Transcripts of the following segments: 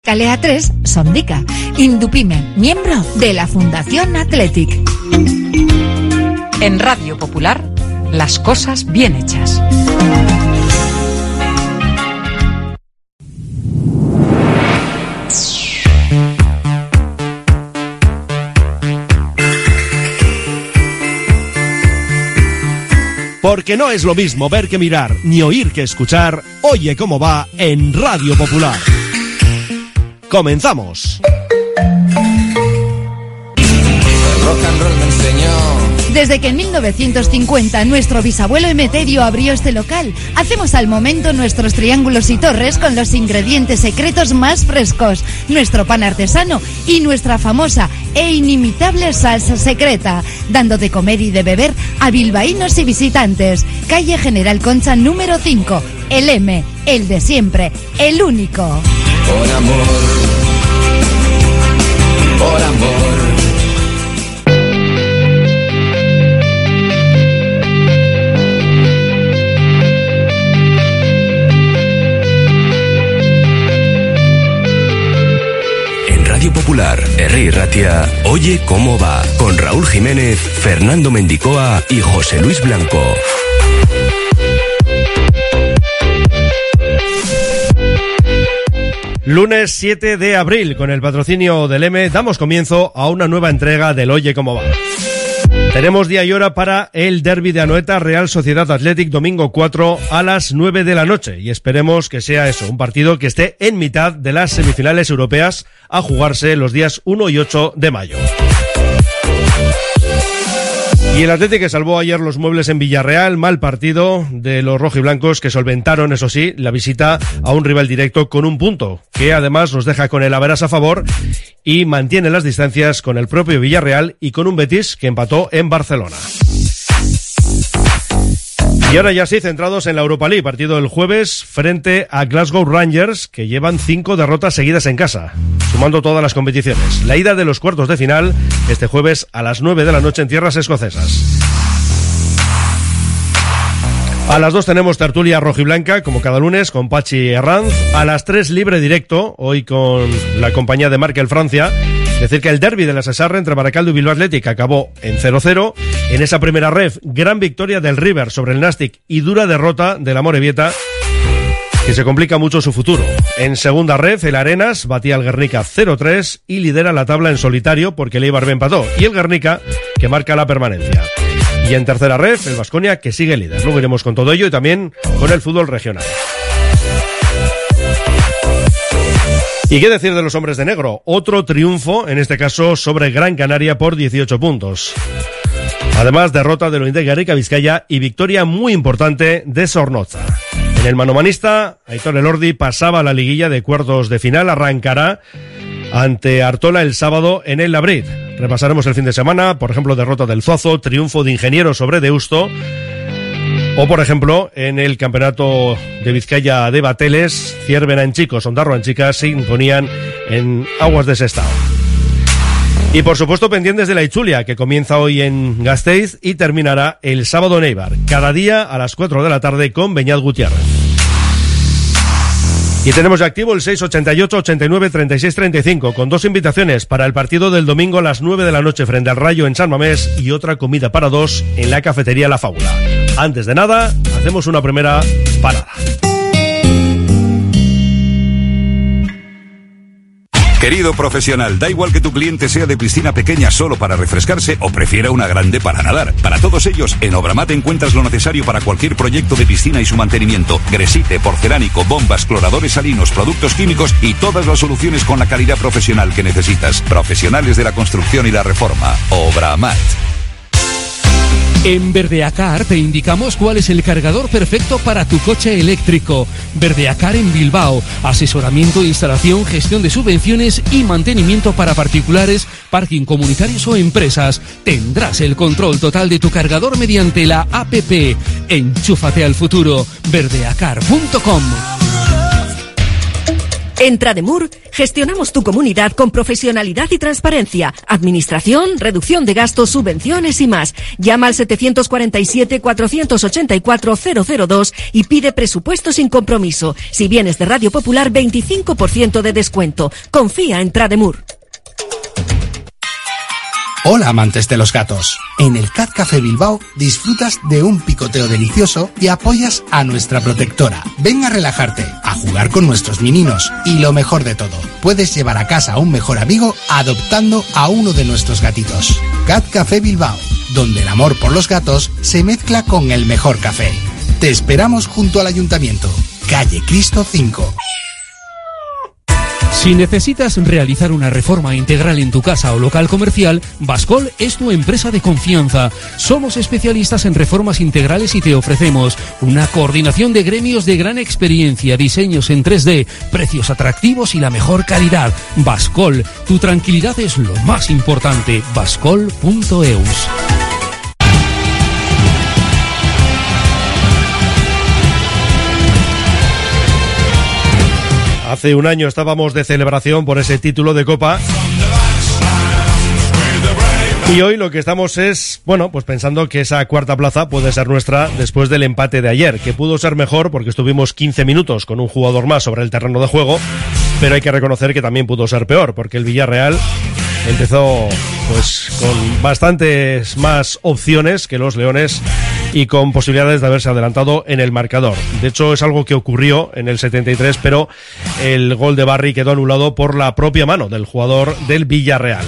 Calea 3, Sondica. Indupime, miembro de la Fundación Athletic. En Radio Popular, las cosas bien hechas. Porque no es lo mismo ver que mirar, ni oír que escuchar. Oye cómo va en Radio Popular. ¡Comenzamos! Rock and roll me enseñó. Desde que en 1950 nuestro bisabuelo Emeterio abrió este local, hacemos al momento nuestros triángulos y torres con los ingredientes secretos más frescos, nuestro pan artesano y nuestra famosa e inimitable salsa secreta, dando de comer y de beber a bilbaínos y visitantes. Calle General Concha número 5, el M, el de siempre, el único. Por amor, por amor. Radio Popular, R. Ratia, Oye cómo va, con Raúl Jiménez, Fernando Mendicoa y José Luis Blanco. Lunes 7 de abril, con el patrocinio del M, damos comienzo a una nueva entrega del Oye cómo va. Tenemos día y hora para el derbi de Anoeta, Real Sociedad Athletic, domingo 4 a las 9 de la noche. Y esperemos que sea eso, un partido que esté en mitad de las semifinales europeas a jugarse los días 1 y 8 de mayo. Y el Athletic que salvó ayer los muebles en Villarreal, mal partido de los rojiblancos que solventaron, eso sí, la visita a un rival directo con un punto, que además nos deja con el Averas a favor y mantiene las distancias con el propio Villarreal y con un Betis que empató en Barcelona. Y ahora ya sí, centrados en la Europa League, partido del jueves frente a Glasgow Rangers, que llevan 5 derrotas seguidas en casa, sumando todas las competiciones. La ida de los cuartos de final este jueves a las 9 de la noche en tierras escocesas. A las 2 tenemos tertulia rojiblanca, como cada lunes, con Pachi Herranz. A las 3 libre directo, hoy con la compañía de Markel Francia. Decir que el derbi de la Sesarra entre Baracaldo y Bilbao Athletic acabó en 0-0. En esa primera ref, gran victoria del River sobre el Nastic y dura derrota del Amorebieta, que se complica mucho su futuro. En segunda ref, el Arenas batía al Guernica 0-3 y lidera la tabla en solitario porque el Eibar empató. Y el Guernica, que marca la permanencia. Y en tercera ref, el Baskonia, que sigue líder. Luego iremos con todo ello y también con el fútbol regional. ¿Y qué decir de los hombres de negro? Otro triunfo, en este caso sobre Gran Canaria por 18 puntos. Además, derrota de Lointe Garrica Vizcaya y victoria muy importante de Zornoza. En el manomanista, Aitor Elordi pasaba a la liguilla de cuartos de final, arrancará ante Artola el sábado en el Labrit. Repasaremos el fin de semana, por ejemplo, derrota del Zuazo, triunfo de Ingeniero sobre Deusto, o por ejemplo, en el campeonato de Vizcaya de Bateles, Ciervena en chicos, Ondarroa en chicas se imponían en aguas de Sestao. Y por supuesto pendientes de la Itzulia, que comienza hoy en Gasteiz y terminará el sábado en Eibar, cada día a las 4 de la tarde con Beñat Gutiérrez. Y tenemos ya activo el 688 89 36 35 con 2 invitaciones para el partido del domingo a las 9 de la noche frente al Rayo en San Mamés y otra comida para 2 en la cafetería La Fábula. Antes de nada, hacemos una primera parada. Querido profesional, da igual que tu cliente sea de piscina pequeña solo para refrescarse o prefiera una grande para nadar. Para todos ellos, en Obramat encuentras lo necesario para cualquier proyecto de piscina y su mantenimiento. Gresite, porcelánico, bombas, cloradores salinos, productos químicos y todas las soluciones con la calidad profesional que necesitas. Profesionales de la construcción y la reforma. Obramat. En Verdeacar te indicamos cuál es el cargador perfecto para tu coche eléctrico. Verdeacar en Bilbao. Asesoramiento, instalación, gestión de subvenciones y mantenimiento para particulares, parking comunitarios o empresas. Tendrás el control total de tu cargador mediante la APP. Enchúfate al futuro. Verdeacar.com. En Trademur gestionamos tu comunidad con profesionalidad y transparencia, administración, reducción de gastos, subvenciones y más. Llama al 747-484-002 y pide presupuesto sin compromiso. Si vienes de Radio Popular, 25% de descuento. Confía en Trademur. Hola amantes de los gatos. En el Cat Café Bilbao disfrutas de un picoteo delicioso y apoyas a nuestra protectora. Ven a relajarte, a jugar con nuestros meninos y lo mejor de todo, puedes llevar a casa a un mejor amigo adoptando a uno de nuestros gatitos. Cat Café Bilbao, donde el amor por los gatos se mezcla con el mejor café. Te esperamos junto al Ayuntamiento, calle Cristo 5. Si necesitas realizar una reforma integral en tu casa o local comercial, Bascol es tu empresa de confianza. Somos especialistas en reformas integrales y te ofrecemos una coordinación de gremios de gran experiencia, diseños en 3D, precios atractivos y la mejor calidad. Bascol, tu tranquilidad es lo más importante. Bascol.eus. Hace un año estábamos de celebración por ese título de Copa. Y hoy lo que estamos es, bueno, pues pensando que esa cuarta plaza puede ser nuestra después del empate de ayer, que pudo ser mejor porque estuvimos 15 minutos con un jugador más sobre el terreno de juego, pero hay que reconocer que también pudo ser peor, porque el Villarreal empezó pues con bastantes más opciones que los Leones y con posibilidades de haberse adelantado en el marcador. De hecho, es algo que ocurrió en el 73, pero el gol de Barry quedó anulado por la propia mano del jugador del Villarreal.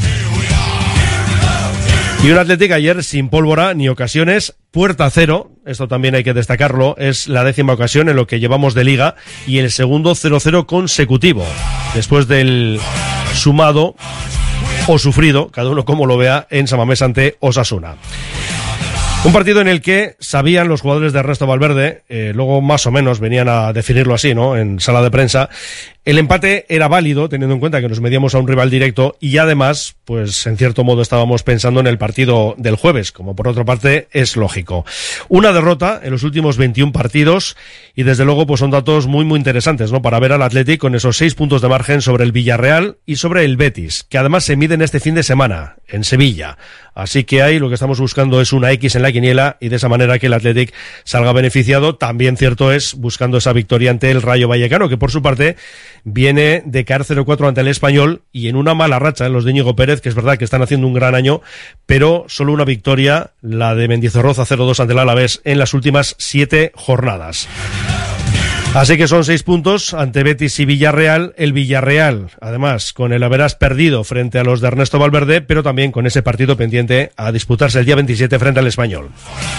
Y un Athletic ayer sin pólvora ni ocasiones, puerta cero, esto también hay que destacarlo, es la 10ª ocasión en lo que llevamos de liga y el segundo 0-0 consecutivo, después del sumado o sufrido, cada uno como lo vea, en San Mamés ante Osasuna. Un partido en el que sabían los jugadores de Ernesto Valverde, luego más o menos venían a definirlo así, ¿no?, en sala de prensa. El empate era válido, teniendo en cuenta que nos medíamos a un rival directo y además, pues en cierto modo estábamos pensando en el partido del jueves, como por otra parte es lógico. Una derrota en los últimos 21 partidos y desde luego pues son datos muy muy interesantes, ¿no?, para ver al Athletic con esos 6 puntos de margen sobre el Villarreal y sobre el Betis, que además se miden este fin de semana en Sevilla. Así que ahí lo que estamos buscando es una X en la quiniela y de esa manera que el Athletic salga beneficiado. También cierto es buscando esa victoria ante el Rayo Vallecano, que por su parte viene de caer 0-4 ante el Español y en una mala racha en los de Íñigo Pérez, que es verdad que están haciendo un gran año, pero solo una victoria, la de Mendizorroza 0-2 ante el Alavés en las últimas 7 jornadas. Así que son 6 puntos ante Betis y Villarreal. El Villarreal, además, con el haberás perdido frente a los de Ernesto Valverde, pero también con ese partido pendiente a disputarse el día 27 frente al Español.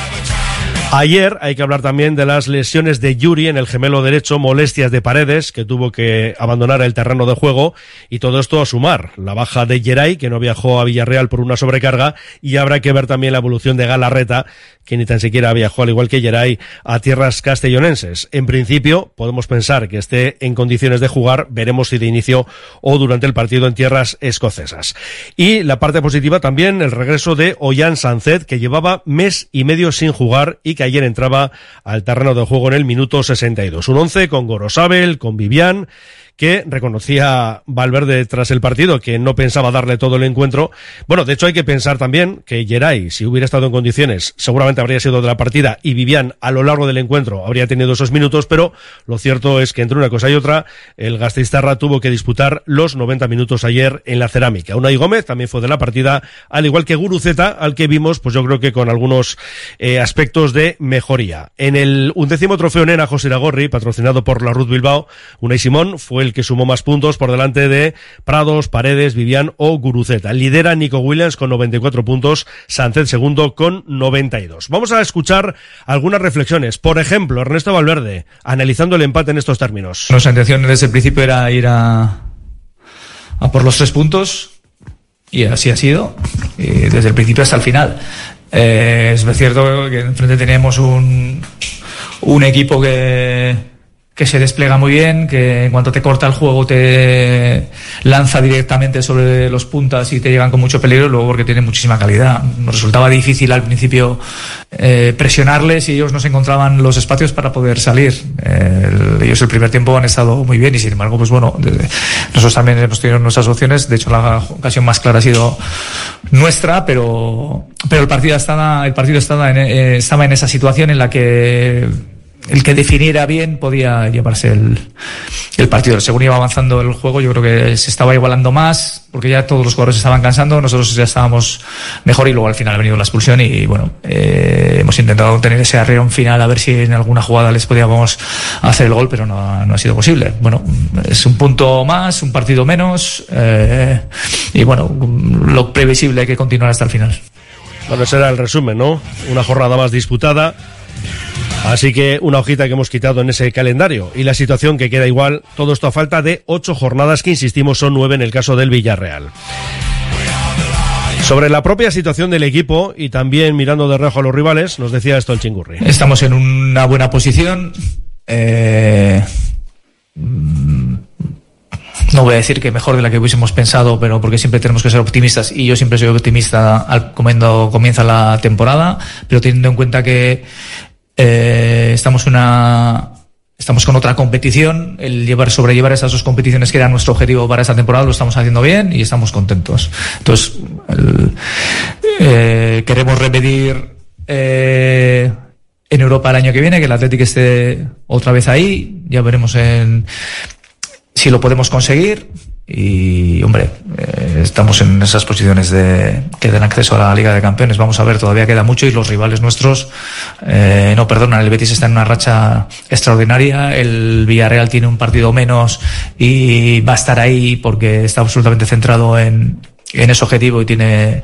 Ayer hay que hablar también de las lesiones de Yuri en el gemelo derecho, molestias de Paredes, que tuvo que abandonar el terreno de juego, y todo esto a sumar la baja de Geray, que no viajó a Villarreal por una sobrecarga, y habrá que ver también la evolución de Galarreta, que ni tan siquiera viajó, al igual que Geray, a tierras castellonenses. En principio, podemos pensar que esté en condiciones de jugar, veremos si de inicio o durante el partido en tierras escocesas. Y la parte positiva también, el regreso de Ollán Sánchez, que llevaba mes y medio sin jugar y que ayer entraba al terreno de juego en el minuto 62. Un 11 con Gorosabel, con Vivian, que reconocía Valverde tras el partido que no pensaba darle todo el encuentro. Bueno, de hecho hay que pensar también que Geray, si hubiera estado en condiciones, seguramente habría sido de la partida y Vivian a lo largo del encuentro habría tenido esos minutos, pero lo cierto es que entre una cosa y otra, el Gasteiztarra tuvo que disputar los 90 minutos ayer en la Cerámica. Unai Gómez también fue de la partida, al igual que Guruceta, al que vimos, pues yo creo que con algunos aspectos de mejoría. En el 11º trofeo Nena José Iragorri, patrocinado por la Ruth Bilbao, Unai Simón fue el que sumó más puntos por delante de Prados, Paredes, Vivian o Guruceta. Lidera Nico Williams con 94 puntos, Sánchez segundo con 92. Vamos a escuchar algunas reflexiones. Por ejemplo, Ernesto Valverde, analizando el empate en estos términos. Nuestra intención desde el principio era ir a por los 3 puntos y así ha sido, desde el principio hasta el final. Es cierto que enfrente teníamos un equipo que se despliega muy bien, que en cuanto te corta el juego te lanza directamente sobre los puntas y te llegan con mucho peligro, luego porque tiene muchísima calidad. Nos resultaba difícil al principio presionarles y ellos no se encontraban los espacios para poder salir. Ellos el primer tiempo han estado muy bien y sin embargo, pues bueno, nosotros también hemos tenido nuestras opciones. De hecho, la ocasión más clara ha sido nuestra, pero el partido estaba en esa situación en la que el que definiera bien podía llevarse el partido. Según iba avanzando el juego, yo creo que se estaba igualando más, porque ya todos los jugadores estaban cansando, nosotros ya estábamos mejor y luego al final ha venido la expulsión y bueno, hemos intentado tener ese arreón final a ver si en alguna jugada les podíamos hacer el gol, pero no ha sido posible. Bueno, es un punto más, un partido menos, y bueno, lo previsible, hay que continuar hasta el final. Bueno, ese era el resumen, ¿no? Una jornada más disputada. Así que una hojita que hemos quitado en ese calendario y la situación que queda igual, todo esto a falta de 8 jornadas que insistimos son 9 en el caso del Villarreal. Sobre la propia situación del equipo y también mirando de reojo a los rivales, nos decía esto el Chingurri. Estamos en una buena posición. No voy a decir que mejor de la que hubiésemos pensado, pero porque siempre tenemos que ser optimistas y yo siempre soy optimista cuando comienza la temporada, pero teniendo en cuenta que estamos con otra competición, el sobrellevar esas dos competiciones que era nuestro objetivo para esta temporada lo estamos haciendo bien y estamos contentos. Entonces queremos repetir en Europa el año que viene, que el Athletic esté otra vez ahí, ya veremos si lo podemos conseguir. Y hombre, estamos en esas posiciones que den acceso a la Liga de Campeones. Vamos a ver, todavía queda mucho y los rivales nuestros no perdonan. El Betis está en una racha extraordinaria, el Villarreal tiene un partido menos y va a estar ahí porque está absolutamente centrado en ese objetivo y tiene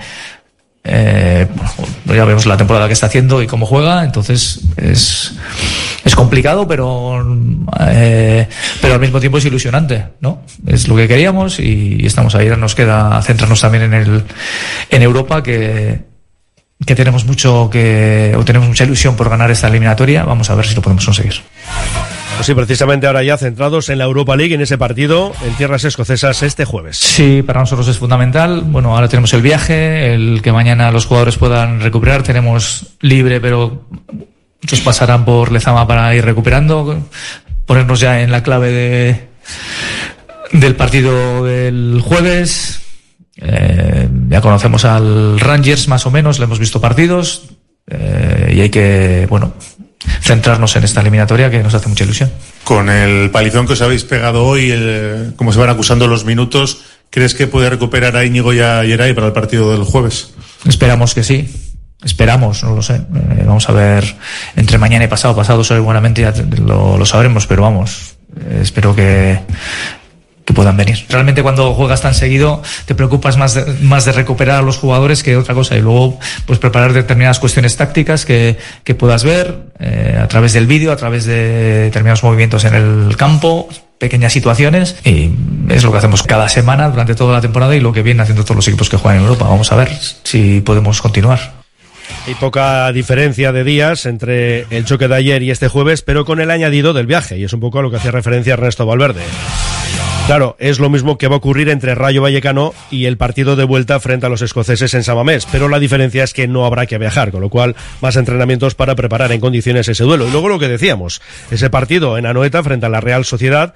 ya vemos la temporada que está haciendo y cómo juega. Entonces es complicado, pero al mismo tiempo es ilusionante, ¿no? Es lo que queríamos y estamos ahí. Nos queda centrarnos también en Europa, que tenemos tenemos mucha ilusión por ganar esta eliminatoria. Vamos a ver si lo podemos conseguir. Pues sí, precisamente ahora ya centrados en la Europa League, en ese partido en tierras escocesas este jueves. Sí, para nosotros es fundamental. Bueno, ahora tenemos el viaje, el que mañana los jugadores puedan recuperar. Tenemos libre, pero muchos pasarán por Lezama para ir recuperando. Ponernos ya en la clave del partido del jueves. Ya conocemos al Rangers más o menos, le hemos visto partidos y hay que, centrarnos en esta eliminatoria que nos hace mucha ilusión. Con el palizón que os habéis pegado hoy, como se van acusando los minutos, ¿crees que puede recuperar a Íñigo y a Yeray para el partido del jueves? Esperamos que sí. Esperamos, no lo sé. Vamos a ver entre mañana y pasado seguramente ya lo sabremos, pero vamos, espero que puedan venir. Realmente cuando juegas tan seguido te preocupas más de recuperar a los jugadores que otra cosa, y luego pues preparar determinadas cuestiones tácticas que puedas ver a través del vídeo, a través de determinados movimientos en el campo, pequeñas situaciones, y es lo que hacemos cada semana durante toda la temporada y lo que vienen haciendo todos los equipos que juegan en Europa. Vamos a ver si podemos continuar. Hay poca diferencia de días entre el choque de ayer y este jueves, pero con el añadido del viaje, y es un poco a lo que hacía referencia Ernesto Valverde. Claro, es lo mismo que va a ocurrir entre Rayo Vallecano y el partido de vuelta frente a los escoceses en San Mamés, pero la diferencia es que no habrá que viajar, con lo cual más entrenamientos para preparar en condiciones ese duelo. Y luego lo que decíamos, ese partido en Anoeta frente a la Real Sociedad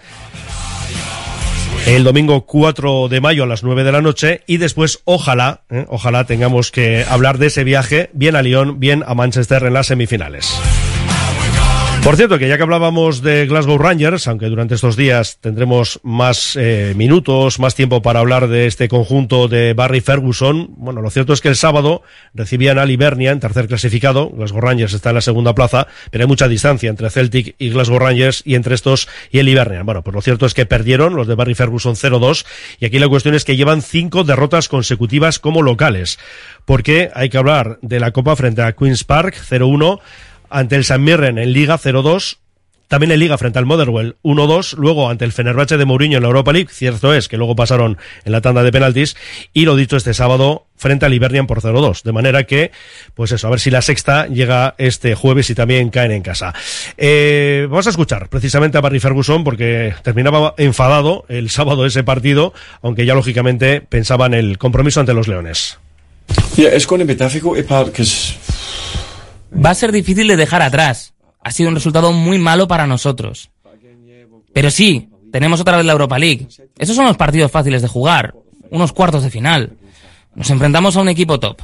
el domingo 4 de mayo a las 9 de la noche, y después ojalá tengamos que hablar de ese viaje bien a Lyon, bien a Manchester en las semifinales. Por cierto, que ya que hablábamos de Glasgow Rangers, aunque durante estos días tendremos más minutos, más tiempo para hablar de este conjunto de Barry Ferguson, bueno, lo cierto es que el sábado recibían al Hibernian, tercer clasificado. Glasgow Rangers está en la segunda plaza, pero hay mucha distancia entre Celtic y Glasgow Rangers y entre estos y el Hibernian. Bueno, pues lo cierto es que perdieron los de Barry Ferguson 0-2, y aquí la cuestión es que llevan 5 derrotas consecutivas como locales, porque hay que hablar de la Copa frente a Queen's Park 0-1, ante el St Mirren en Liga 0-2, También en Liga frente al Motherwell 1-2, luego ante el Fenerbahce de Mourinho en la Europa League, cierto es que luego pasaron en la tanda de penaltis, y lo dicho este sábado frente al Hibernian por 0-2, de manera que, pues eso, a ver si la sexta llega este jueves y también caen en casa. Vamos a escuchar precisamente a Barry Ferguson, porque terminaba enfadado el sábado ese partido, aunque ya lógicamente pensaba en el compromiso ante los Leones. Va a ser difícil de dejar atrás. Ha sido un resultado muy malo para nosotros. Pero sí, tenemos otra vez la Europa League. Esos son los partidos fáciles de jugar. Unos cuartos de final. Nos enfrentamos a un equipo top.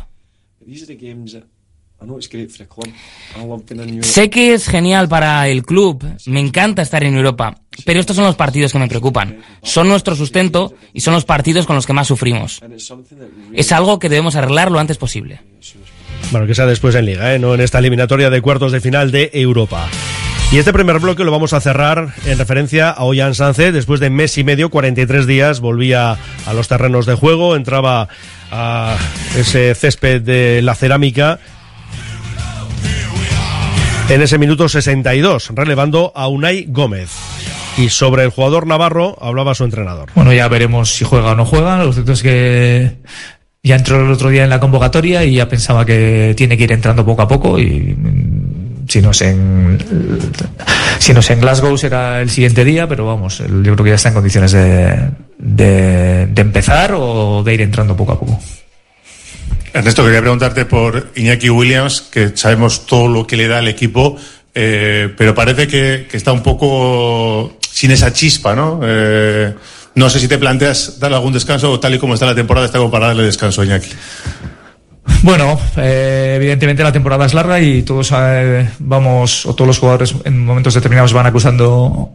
Sé que es genial para el club. Me encanta estar en Europa. Pero estos son los partidos que me preocupan. Son nuestro sustento y son los partidos con los que más sufrimos. Es algo que debemos arreglar lo antes posible. Bueno, que sea después en Liga, no en esta eliminatoria de cuartos de final de Europa. Y este primer bloque lo vamos a cerrar en referencia a Ollán Sánchez. Después de mes y medio, 43 días, volvía a los terrenos de juego, entraba a ese césped de la Cerámica en ese minuto 62, relevando a Unai Gómez. Y sobre el jugador navarro hablaba su entrenador. Bueno, ya veremos si juega o no juega. Lo cierto es que ya entró el otro día en la convocatoria y ya pensaba que tiene que ir entrando poco a poco, y si no es en Glasgow será el siguiente día, pero vamos, yo creo que ya está en condiciones de empezar o de ir entrando poco a poco. Ernesto, quería preguntarte por Iñaki Williams, que sabemos todo lo que le da al equipo, pero parece que está un poco sin esa chispa, ¿no? No sé si te planteas darle algún descanso, o tal y como está la temporada, está como para darle descanso a Iñaki. Bueno, evidentemente la temporada es larga y todos todos los jugadores en momentos determinados van acusando,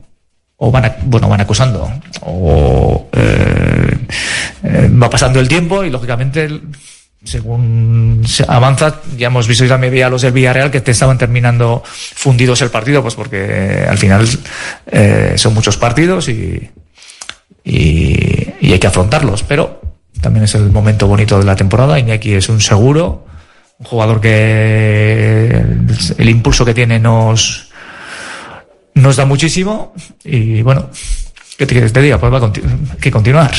va pasando el tiempo y lógicamente según se avanza, ya hemos visto también a los del Villarreal que te estaban terminando fundidos el partido, pues porque al final son muchos partidos y hay que afrontarlos, pero también es el momento bonito de la temporada. Iñaki es un seguro, un jugador que el impulso que tiene nos da muchísimo y bueno, ¿qué te quieres que te diga? Pues que continuar.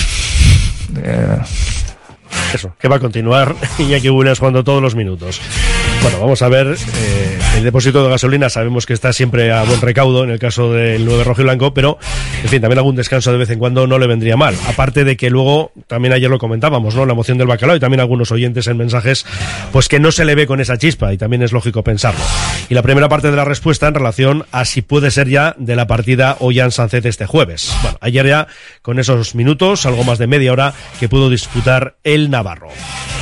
Eso, que va a continuar Iñaki Williams jugando todos los minutos. Bueno, vamos a ver, el depósito de gasolina sabemos que está siempre a buen recaudo en el caso del 9 rojo y blanco, pero en fin, también algún descanso de vez en cuando no le vendría mal. Aparte de que luego, también ayer lo comentábamos, ¿no? La emoción del bacalao, y también algunos oyentes en mensajes, pues que no se le ve con esa chispa, y también es lógico pensarlo. Y la primera parte de la respuesta en relación a si puede ser ya de la partida Ollán Sánchez este jueves. Bueno, ayer ya con esos minutos, algo más de media hora, que pudo disputar el navarro.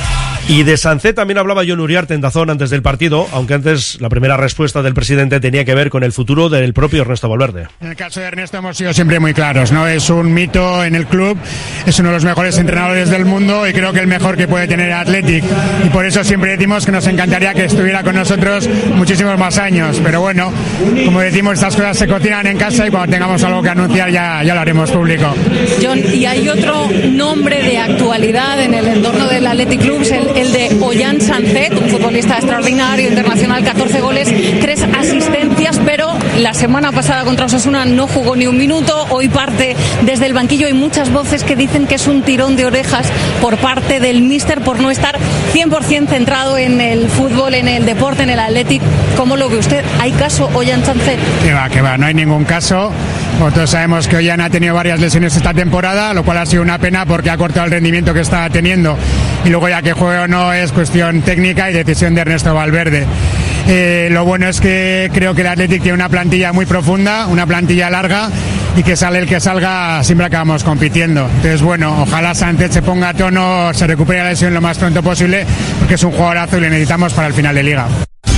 Y de Sánchez también hablaba Jon Uriarte en Dazón antes del partido, aunque antes la primera respuesta del presidente tenía que ver con el futuro del propio Ernesto Valverde. En el caso de Ernesto hemos sido siempre muy claros, ¿no? Es un mito en el club, es uno de los mejores entrenadores del mundo y creo que el mejor que puede tener Athletic, y por eso siempre decimos que nos encantaría que estuviera con nosotros muchísimos más años, pero bueno, como decimos, estas cosas se cocinan en casa y cuando tengamos algo que anunciar ya lo haremos público. John, y hay otro nombre de actualidad en el entorno del Athletic Club, el de Ollán Sánchez, un futbolista extraordinario, internacional, 14 goles, 3 asistencias, pero la semana pasada contra Osasuna no jugó ni un minuto, hoy parte desde el banquillo. Hay muchas voces que dicen que es un tirón de orejas por parte del míster por no estar 100% centrado en el fútbol, en el deporte, en el Athletic. ¿Cómo lo ve usted? ¿Hay caso Ollán Sánchez? Que va, no hay ningún caso. Nosotros sabemos que Ollán ha tenido varias lesiones esta temporada, lo cual ha sido una pena porque ha cortado el rendimiento que está teniendo, y luego ya que juegue o no es cuestión técnica y decisión de Ernesto Valverde. Lo bueno es que creo que el Athletic tiene una plantilla muy profunda, una plantilla larga, y que sale el que salga siempre acabamos compitiendo. Entonces bueno, ojalá Sánchez se ponga a tono, se recupere la lesión lo más pronto posible, porque es un jugadorazo y le necesitamos para el final de liga.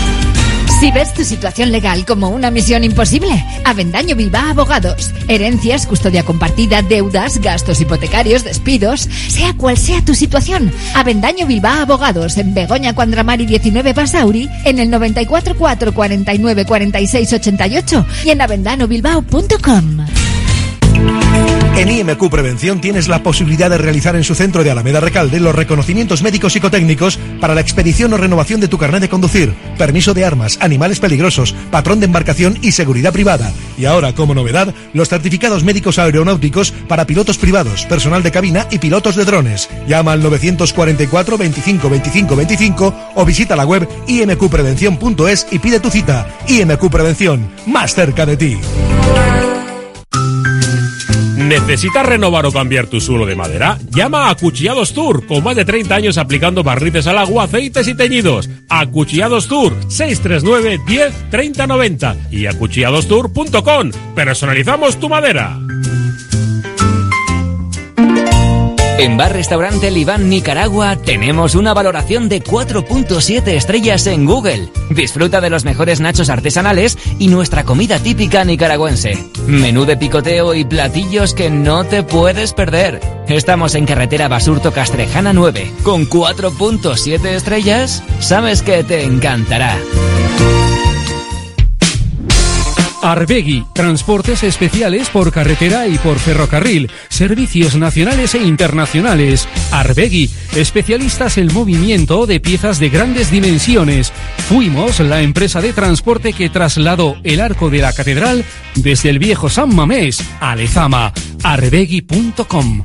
Si ves tu situación legal como una misión imposible, Avendaño Bilbao Abogados. Herencias, custodia compartida, deudas, gastos hipotecarios, despidos, sea cual sea tu situación. Avendaño Bilbao Abogados, en Begoña Cuandramari 19 Basauri, en el 94 4 49 46 88 y en avendanobilbao.com. En IMQ Prevención tienes la posibilidad de realizar en su centro de Alameda Recalde los reconocimientos médicos psicotécnicos para la expedición o renovación de tu carnet de conducir, permiso de armas, animales peligrosos, patrón de embarcación y seguridad privada. Y ahora, como novedad, los certificados médicos aeronáuticos para pilotos privados, personal de cabina y pilotos de drones. Llama al 944 25 25 25 o visita la web imqprevención.es y pide tu cita. IMQ Prevención, más cerca de ti. ¿Necesitas renovar o cambiar tu suelo de madera? Llama a Acuchillados Tour, con más de 30 años aplicando barnices al agua, aceites y teñidos. Acuchillados Tour, 639 10 30 90 y acuchilladostour.com. Personalizamos tu madera. En Bar Restaurante Libán Nicaragua tenemos una valoración de 4.7 estrellas en Google. Disfruta de los mejores nachos artesanales y nuestra comida típica nicaragüense. Menú de picoteo y platillos que no te puedes perder. Estamos en carretera Basurto Castrejana 9. Con 4.7 estrellas, sabes que te encantará. Arbegui, transportes especiales por carretera y por ferrocarril, servicios nacionales e internacionales. Arbegui, especialistas en movimiento de piezas de grandes dimensiones. Fuimos la empresa de transporte que trasladó el arco de la catedral desde el viejo San Mamés a Lezama. Arbegui.com.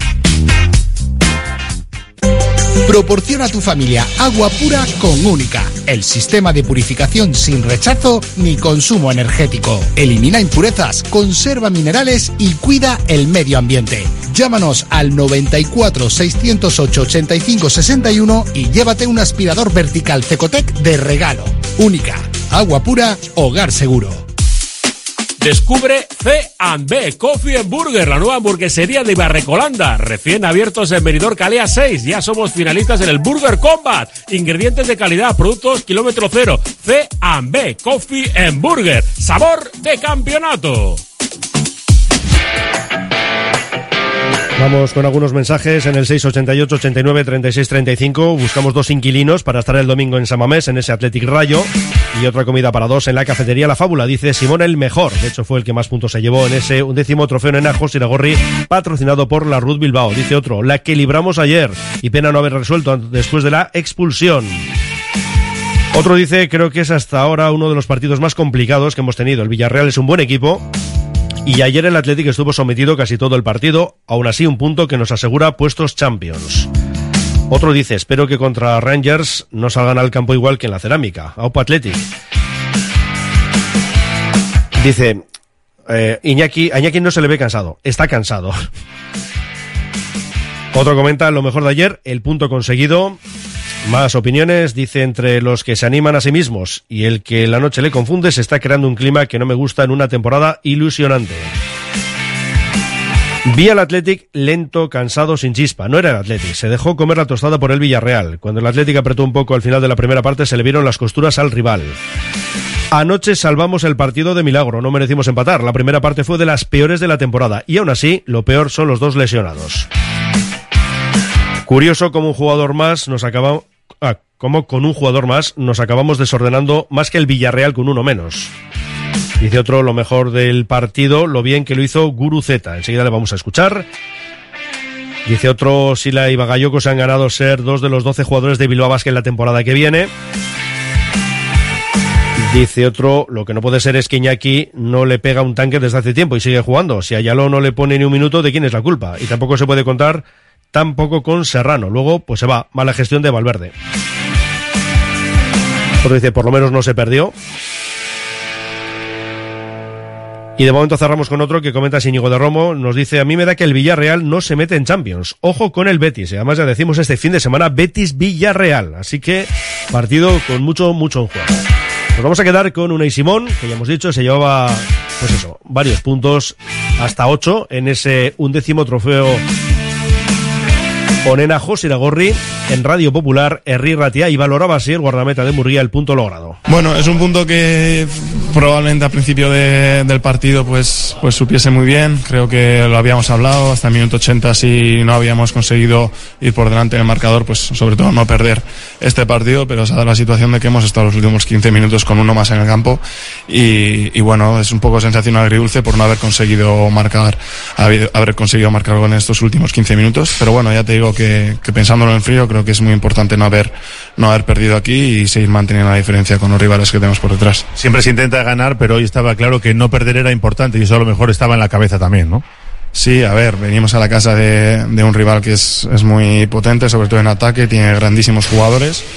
Proporciona a tu familia agua pura con Única, el sistema de purificación sin rechazo ni consumo energético. Elimina impurezas, conserva minerales y cuida el medio ambiente. Llámanos al 94 608 85 61 y llévate un aspirador vertical Cecotec de regalo. Única, agua pura, hogar seguro. Descubre C&B Coffee and Burger, la nueva hamburguesería de Barrecolanda, recién abiertos en Benidorm Calea 6. Ya somos finalistas en el Burger Combat. Ingredientes de calidad, productos kilómetro cero. C&B Coffee and Burger, sabor de campeonato. Vamos con algunos mensajes en el 688 89 36 35. Buscamos 2 inquilinos para estar el domingo en San Mamés, en ese Athletic Rayo, y otra comida para 2 en la cafetería La Fábula. Dice Simón el mejor. De hecho, fue el que más puntos se llevó en ese 11º trofeo en Enajos Iragorri, patrocinado por la Ruth Bilbao. Dice otro, la que libramos ayer y pena no haber resuelto después de la expulsión. Otro dice, creo que es hasta ahora uno de los partidos más complicados que hemos tenido. El Villarreal es un buen equipo y ayer el Athletic estuvo sometido casi todo el partido, aún así un punto que nos asegura puestos Champions. Otro dice, espero que contra Rangers no salgan al campo igual que en la Cerámica. Aupa Athletic. Dice, a Iñaki no se le ve cansado, está cansado. Otro comenta, lo mejor de ayer, el punto conseguido. Más opiniones, dice, entre los que se animan a sí mismos y el que la noche le confunde, se está creando un clima que no me gusta en una temporada ilusionante. Vi al Athletic lento, cansado, sin chispa. No era el Athletic, se dejó comer la tostada por el Villarreal. Cuando el Athletic apretó un poco al final de la primera parte, se le vieron las costuras al rival. Anoche salvamos el partido de milagro, no merecimos empatar. La primera parte fue de las peores de la temporada y aún así, lo peor son los 2 lesionados. Curioso como un jugador más nos acaba... como con un jugador más nos acabamos desordenando más que el Villarreal con uno menos. Dice otro, lo mejor del partido, lo bien que lo hizo Guruzeta. Enseguida le vamos a escuchar. Dice otro, Sila y Bagayoko se han ganado ser 2 de los 12 jugadores de Bilbao Basket en la temporada que viene. Dice otro, lo que no puede ser es que Iñaki no le pega un tanque desde hace tiempo y sigue jugando. Si Ayaló no le pone ni un minuto, ¿de quién es la culpa? Y tampoco se puede contar tampoco con Serrano. Luego, pues se va, mala gestión de Valverde. Otro dice, por lo menos no se perdió. Y de momento cerramos con otro que comenta Íñigo de Romo. Nos dice, a mí me da que el Villarreal no se mete en Champions. Ojo con el Betis. Y además ya decimos este fin de semana Betis-Villarreal. Así que partido con mucho en juego. Nos vamos a quedar con Unai Simón, que ya hemos dicho, se llevaba, pues eso, varios puntos, hasta 8, en ese 11º trofeo Onena José Iragorri en Radio Popular, Herri Ratia, y valoraba así el guardameta de Murguía el punto logrado. Bueno, es un punto que probablemente al principio del partido pues supiese muy bien. Creo que lo habíamos hablado hasta el minuto 80, si no habíamos conseguido ir por delante del marcador, pues sobre todo no perder este partido, pero se ha dado la situación de que hemos estado los últimos 15 minutos con uno más en el campo y bueno, es un poco sensación agridulce por no haber conseguido marcar gol en estos últimos 15 minutos, pero bueno, ya te digo que pensándolo en frío, creo que es muy importante no haber perdido aquí y seguir manteniendo la diferencia con los rivales que tenemos por detrás. Siempre se intenta ganar, pero hoy estaba claro que no perder era importante y eso a lo mejor estaba en la cabeza también, ¿no? Sí, a ver, venimos a la casa de un rival que es muy potente, sobre todo en ataque, tiene grandísimos jugadores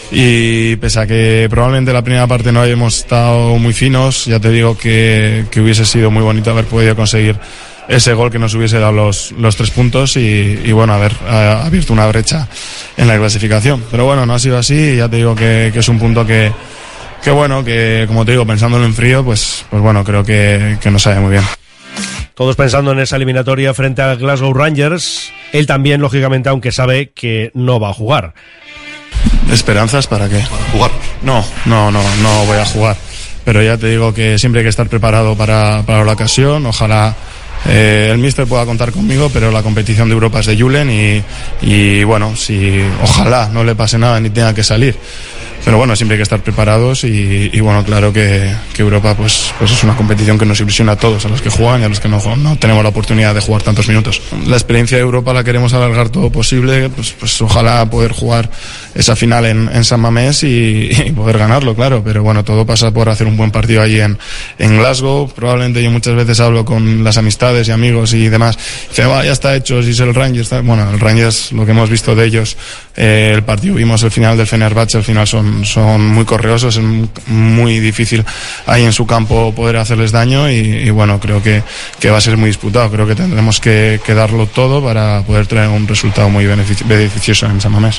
y pese a que probablemente la primera parte no hayamos estado muy finos, ya te digo que hubiese sido muy bonito haber podido conseguir ese gol que nos hubiese dado los 3 puntos y bueno, haber abierto una brecha en la clasificación. Pero bueno, no ha sido así y ya te digo que es un punto que bueno, que como te digo, pensándolo en frío, pues bueno, creo que nos sabe muy bien. Todos pensando en esa eliminatoria frente a Glasgow Rangers, él también, lógicamente, aunque sabe que no va a jugar. ¿Esperanzas para qué? ¿Para jugar? No voy a jugar. Pero ya te digo que siempre hay que estar preparado para la ocasión. Ojalá el míster pueda contar conmigo, pero la competición de Europa es de Julen y bueno, ojalá no le pase nada ni tenga que salir. Pero bueno, siempre hay que estar preparados y bueno, claro que Europa pues es una competición que nos ilusiona a todos, a los que juegan y a los que no tenemos la oportunidad de jugar tantos minutos. La experiencia de Europa la queremos alargar todo posible, pues ojalá poder jugar esa final en San Mamés y poder ganarlo, claro, pero bueno, todo pasa por hacer un buen partido allí en Glasgow. Probablemente yo muchas veces hablo con las amistades y amigos y demás, dicen, ya está hecho, si es el Rangers, bueno, el Rangers, lo que hemos visto de ellos, el partido, vimos el final del Fenerbahce, al final son muy correosos, es muy difícil ahí en su campo poder hacerles daño y bueno, creo que va a ser muy disputado, creo que tendremos que darlo todo para poder traer un resultado muy beneficioso en San Mamés.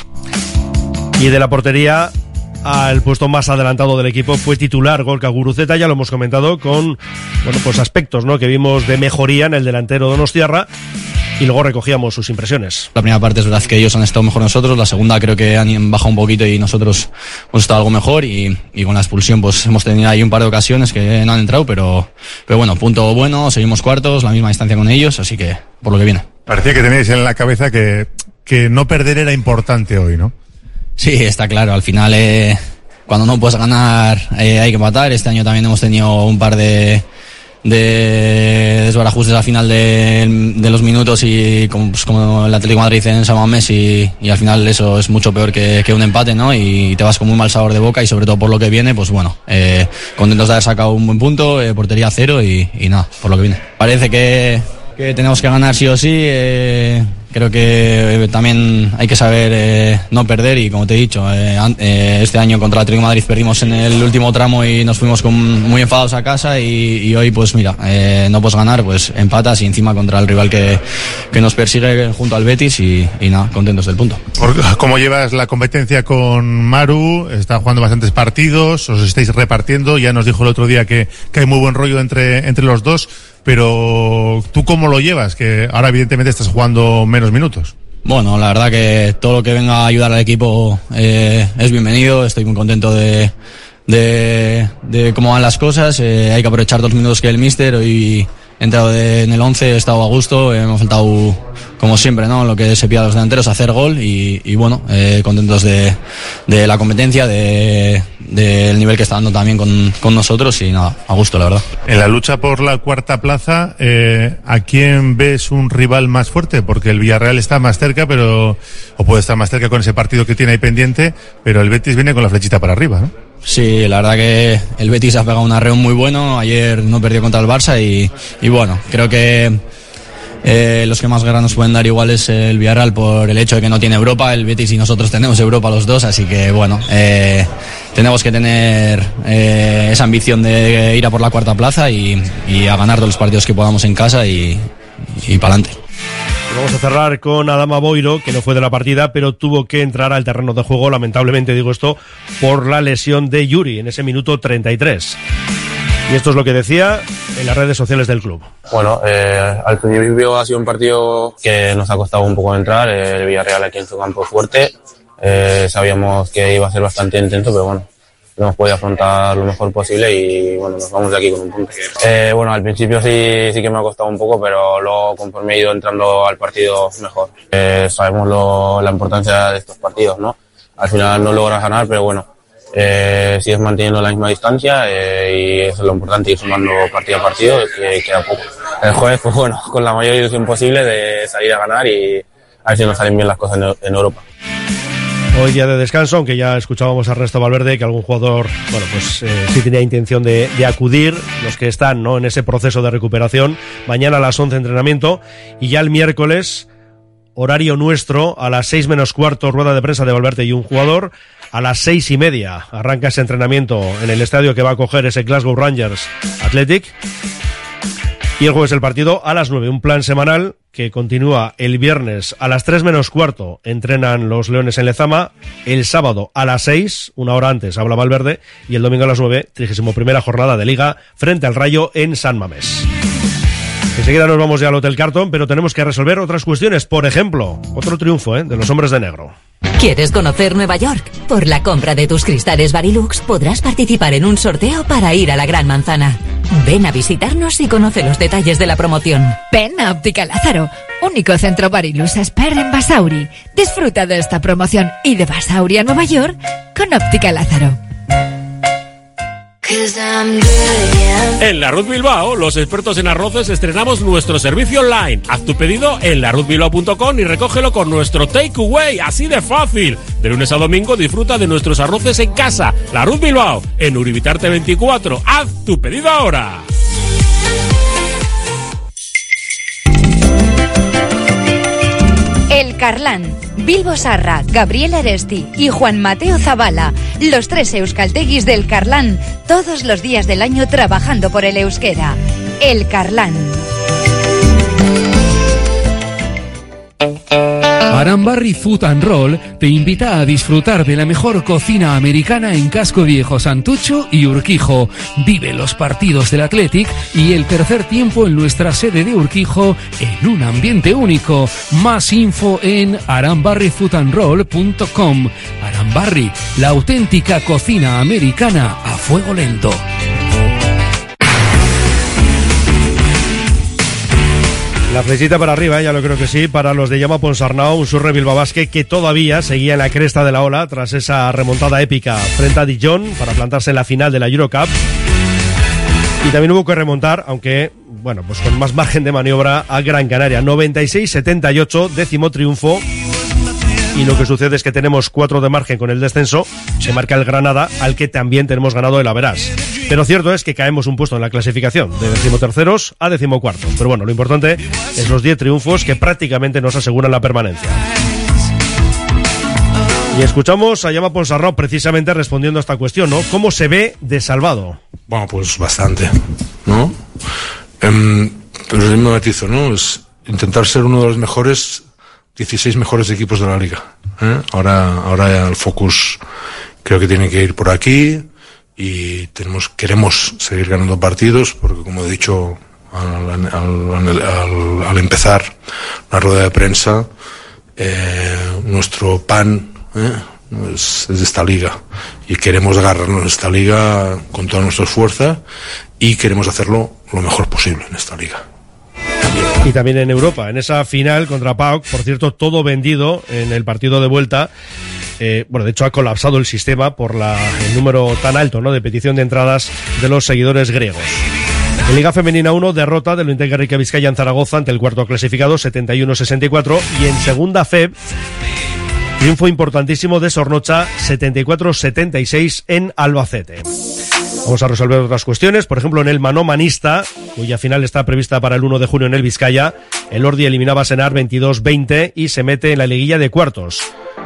Y de la portería al puesto más adelantado del equipo fue titular Gorka Guruceta, ya lo hemos comentado, con pues aspectos, ¿no?, que vimos de mejoría en el delantero donostiarra. Y luego recogíamos sus impresiones. La primera parte es verdad que ellos han estado mejor nosotros, la segunda creo que han bajado un poquito y nosotros hemos estado algo mejor y con la expulsión pues hemos tenido ahí un par de ocasiones que no han entrado, pero bueno, punto bueno, seguimos cuartos, la misma distancia con ellos, así que por lo que viene. Parecía que teníais en la cabeza que no perder era importante hoy, ¿no? Sí, está claro, al final cuando no puedes ganar hay que matar. Este año también hemos tenido un par de desbarajustes al final de los minutos y como el Atlético de Madrid en San Mamés y al final eso es mucho peor que un empate, ¿no? Y te vas con muy mal sabor de boca y sobre todo por lo que viene, pues bueno, contentos de haber sacado un buen punto, portería 0 y nada, por lo que viene. Parece que tenemos que ganar sí o sí. Creo que también hay que saber no perder y como te he dicho, este año contra el Atlético de Madrid perdimos en el último tramo y nos fuimos muy enfadados a casa y hoy pues mira, no puedes ganar, pues empatas y encima contra el rival que nos persigue junto al Betis y nada, contentos del punto. ¿Cómo llevas la competencia con Maru? Está jugando bastantes partidos, os estáis repartiendo, ya nos dijo el otro día que hay muy buen rollo entre los dos. Pero, ¿tú cómo lo llevas? Que ahora evidentemente estás jugando menos minutos. Bueno, la verdad que todo lo que venga a ayudar al equipo es bienvenido. Estoy muy contento de cómo van las cosas. Hay que aprovechar 2 minutos que el míster. Hoy he entrado en el 11, he estado a gusto. Me ha faltado, como siempre, ¿no?, lo que se pide a los delanteros, hacer gol. Y bueno, contentos de la competencia, del nivel que está dando también con nosotros y nada, a gusto, la verdad. En la lucha por la cuarta plaza, ¿a quién ves un rival más fuerte? Porque el Villarreal está más cerca, o puede estar más cerca con ese partido que tiene ahí pendiente, pero el Betis viene con la flechita para arriba, ¿no? Sí, la verdad que el Betis ha pegado un arreo muy bueno, ayer no perdió contra el Barça y bueno, creo que los que más guerra nos pueden dar igual es el Villarreal por el hecho de que no tiene Europa, el Betis y nosotros tenemos Europa los dos, así que bueno, tenemos que tener esa ambición de ir a por la cuarta plaza y a ganar todos los partidos que podamos en casa y para adelante. Vamos a cerrar con Adama Boiro, que no fue de la partida, pero tuvo que entrar al terreno de juego, lamentablemente digo esto, por la lesión de Yuri en ese minuto 33. Y esto es lo que decía en las redes sociales del club. Bueno, al principio ha sido un partido que nos ha costado un poco entrar. El Villarreal aquí en su campo es fuerte. Sabíamos que iba a ser bastante intenso, pero bueno, lo hemos podido afrontar lo mejor posible y bueno, nos vamos de aquí con un punto. Bueno, al principio sí que me ha costado un poco, pero luego conforme he ido entrando al partido mejor. Sabemos la importancia de estos partidos, ¿no? Al final no logras ganar, pero bueno, sigues manteniendo la misma distancia y eso es lo importante, ir sumando partido a partido, que queda poco. El jueves, pues bueno, con la mayor ilusión posible de salir a ganar y a ver si nos salen bien las cosas en Europa. Hoy día de descanso, aunque ya escuchábamos a Ernesto Valverde que algún jugador, bueno, pues sí tenía intención de acudir, los que están, ¿no?, en ese proceso de recuperación. Mañana a las 11 entrenamiento y ya el miércoles, horario nuestro, a las 6 menos cuarto, rueda de prensa de Valverde y un jugador. A las 6:30 arranca ese entrenamiento en el estadio que va a acoger ese Glasgow Rangers Athletic. Y el jueves el partido a las 9, un plan semanal que continúa el viernes a las 3 menos cuarto, entrenan los Leones en Lezama, el sábado a las 6, una hora antes habla Valverde, y el domingo a las 9, 31ª jornada de Liga frente al Rayo en San Mamés. Enseguida nos vamos ya al Hotel Carton, pero tenemos que resolver otras cuestiones, por ejemplo, otro triunfo de los hombres de negro. ¿Quieres conocer Nueva York? Por la compra de tus cristales Varilux podrás participar en un sorteo para ir a la Gran Manzana. Ven a visitarnos y conoce los detalles de la promoción. Ven a Óptica Lázaro, único centro Varilux expert en Basauri. Disfruta de esta promoción y de Basauri a Nueva York con Óptica Lázaro. En La Ruz Bilbao, los expertos en arroces, estrenamos nuestro servicio online. Haz tu pedido en laruzbilbao.com y recógelo con nuestro takeaway, así de fácil. De lunes a domingo disfruta de nuestros arroces en casa. La Ruz Bilbao, en Uribitarte 24. Haz tu pedido ahora. El Carlán, Bilbo Sarra, Gabriel Aresti y Juan Mateo Zabala, los 3 euskalteguis del Carlán, todos los días del año trabajando por el euskera. El Carlán. Arambarri Food and Roll te invita a disfrutar de la mejor cocina americana en Casco Viejo, Santucho y Urquijo. Vive los partidos del Athletic y el tercer tiempo en nuestra sede de Urquijo en un ambiente único. Más info en arambarrifoodandroll.com. Arambarri, la auténtica cocina americana a fuego lento. La flechita para arriba, ya lo creo que sí, para los de Llama Ponsarnau, un Surre Bilbao Basket que todavía seguía en la cresta de la ola tras esa remontada épica frente a Dijon para plantarse en la final de la Eurocup. Y también hubo que remontar, aunque, bueno, pues con más margen de maniobra, a Gran Canaria. 96-78, 10º triunfo. Y lo que sucede es que tenemos 4 de margen con el descenso, se marca el Granada, al que también tenemos ganado el Averás. Pero cierto es que caemos un puesto en la clasificación, de 13º a 14º. Pero bueno, lo importante es los 10 triunfos que prácticamente nos aseguran la permanencia. Y escuchamos a Llama Ponsarnau precisamente respondiendo a esta cuestión, ¿no? ¿Cómo se ve de salvado? Bueno, pues bastante, ¿no? Pero el mismo matizo, ¿no? Es intentar ser uno de los mejores 16 mejores equipos de la liga, ¿eh? Ahora el focus creo que tiene que ir por aquí y queremos seguir ganando partidos porque, como he dicho al empezar la rueda de prensa, nuestro pan es de esta liga y queremos agarrarnos en esta liga con toda nuestra fuerza y queremos hacerlo lo mejor posible en esta liga. Y también en Europa, en esa final contra PAOK, por cierto, todo vendido en el partido de vuelta. Bueno, de hecho ha colapsado el sistema por el número tan alto, ¿no?, de petición de entradas de los seguidores griegos. En Liga Femenina 1, derrota del Lorient Garrica Vizcaya en Zaragoza ante el cuarto clasificado, 71-64. Y en segunda FEB, triunfo importantísimo de Sornocha, 74-76 en Albacete. Vamos a resolver otras cuestiones, por ejemplo en el manomanista, cuya final está prevista para el 1 de junio en el Vizcaya. El Ordi eliminaba a Senar 22-20 y se mete en la liguilla de cuartos.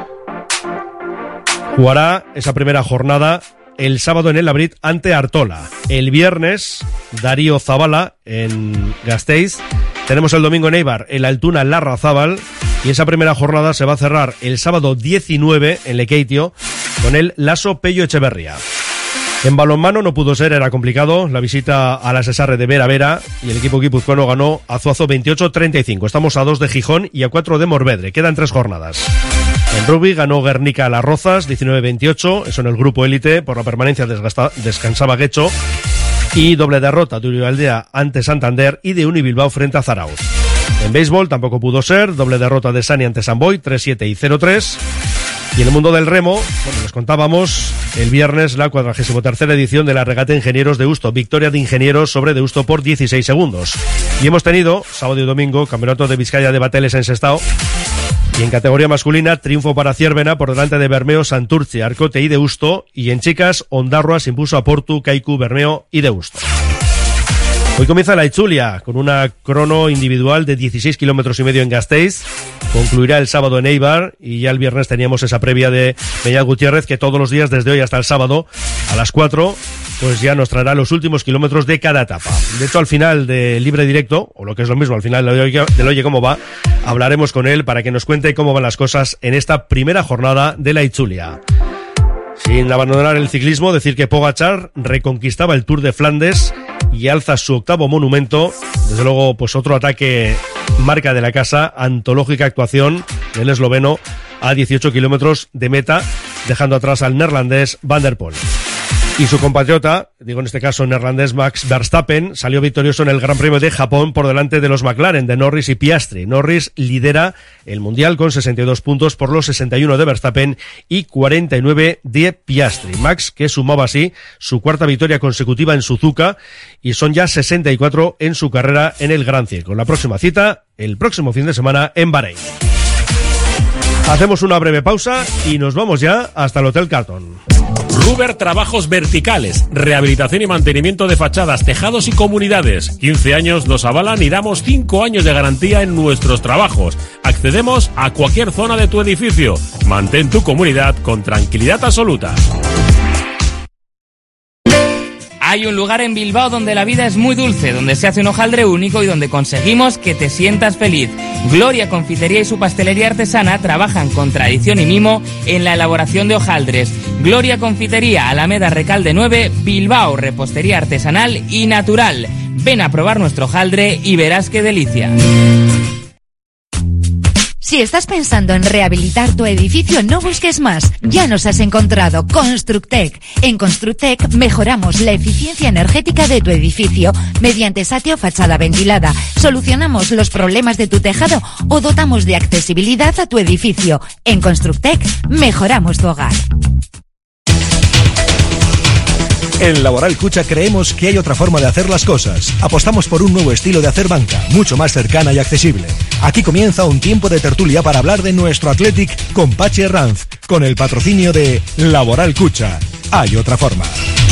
Jugará esa primera jornada el sábado en el Labrit ante Artola. El viernes, Darío Zabala en Gasteiz. Tenemos el domingo en Eibar, el Altuna Larrazábal. Y esa primera jornada se va a cerrar el sábado 19 en Lekeitio con el Laso Pello Echeverría. En balonmano no pudo ser, era complicado. La visita a la Cesarre de Vera Vera y el equipo guipuzcoano ganó a Zuazo 28-35. Estamos a 2 de Gijón y a 4 de Morvedre. Quedan 3 jornadas. En rugby ganó Guernica a Las Rozas 19-28. Eso en el grupo élite. Por la permanencia descansaba Guecho. Y doble derrota de Urialdea ante Santander y de Unibilbao frente a Zarauz. En béisbol tampoco pudo ser. Doble derrota de Sani ante San Boi 3-7 y 0-3. Y en el mundo del remo, bueno, les contábamos el viernes la 43ª edición de la regata Ingenieros de Deusto. Victoria de Ingenieros sobre Deusto por 16 segundos. Y hemos tenido, sábado y domingo, campeonato de Vizcaya de Bateles en Sestao. Y en categoría masculina, triunfo para Ciervena por delante de Bermeo, Santurce, Arcote y Deusto. Y en chicas, Ondarroa se impuso a Portu, Kaiku, Bermeo y Deusto. Hoy comienza la Itzulia con una crono individual de 16 kilómetros y medio en Gasteiz. Concluirá el sábado en Eibar y ya el viernes teníamos esa previa de Peña Gutiérrez que todos los días desde hoy hasta el sábado a las 4 pues ya nos traerá los últimos kilómetros de cada etapa. De hecho, al final de Libre Directo, o lo que es lo mismo, al final del Oye Cómo Va, hablaremos con él para que nos cuente cómo van las cosas en esta primera jornada de la Itzulia. Sin abandonar el ciclismo, decir que Pogačar reconquistaba el Tour de Flandes y alza su 8º monumento. Desde luego, pues otro ataque marca de la casa, antológica actuación del esloveno a 18 kilómetros de meta, dejando atrás al neerlandés Van der Poel. Y su compatriota, digo en este caso neerlandés Max Verstappen, salió victorioso en el Gran Premio de Japón por delante de los McLaren, de Norris y Piastri. Norris lidera el Mundial con 62 puntos por los 61 de Verstappen y 49 de Piastri. Max, que sumaba así su 4ª victoria consecutiva en Suzuka y son ya 64 en su carrera en el Gran Circo. La próxima cita, el próximo fin de semana en Bahrein. Hacemos una breve pausa y nos vamos ya hasta el Hotel Carlton. Ruber Trabajos Verticales, rehabilitación y mantenimiento de fachadas, tejados y comunidades. 15 años nos avalan y damos 5 años de garantía en nuestros trabajos. Accedemos a cualquier zona de tu edificio. Mantén tu comunidad con tranquilidad absoluta. Hay un lugar en Bilbao donde la vida es muy dulce, donde se hace un hojaldre único y donde conseguimos que te sientas feliz. Gloria Confitería y su pastelería artesana trabajan con tradición y mimo en la elaboración de hojaldres. Gloria Confitería, Alameda Recalde 9, Bilbao, repostería artesanal y natural. Ven a probar nuestro hojaldre y verás qué delicia. Si estás pensando en rehabilitar tu edificio, no busques más. Ya nos has encontrado Constructec. En Constructec mejoramos la eficiencia energética de tu edificio mediante satio fachada ventilada. Solucionamos los problemas de tu tejado o dotamos de accesibilidad a tu edificio. En Constructec mejoramos tu hogar. En Laboral Cucha creemos que hay otra forma de hacer las cosas. Apostamos por un nuevo estilo de hacer banca, mucho más cercana y accesible. Aquí comienza un tiempo de tertulia para hablar de nuestro Athletic con Pachi Herranz, con el patrocinio de Laboral Cucha. Hay otra forma.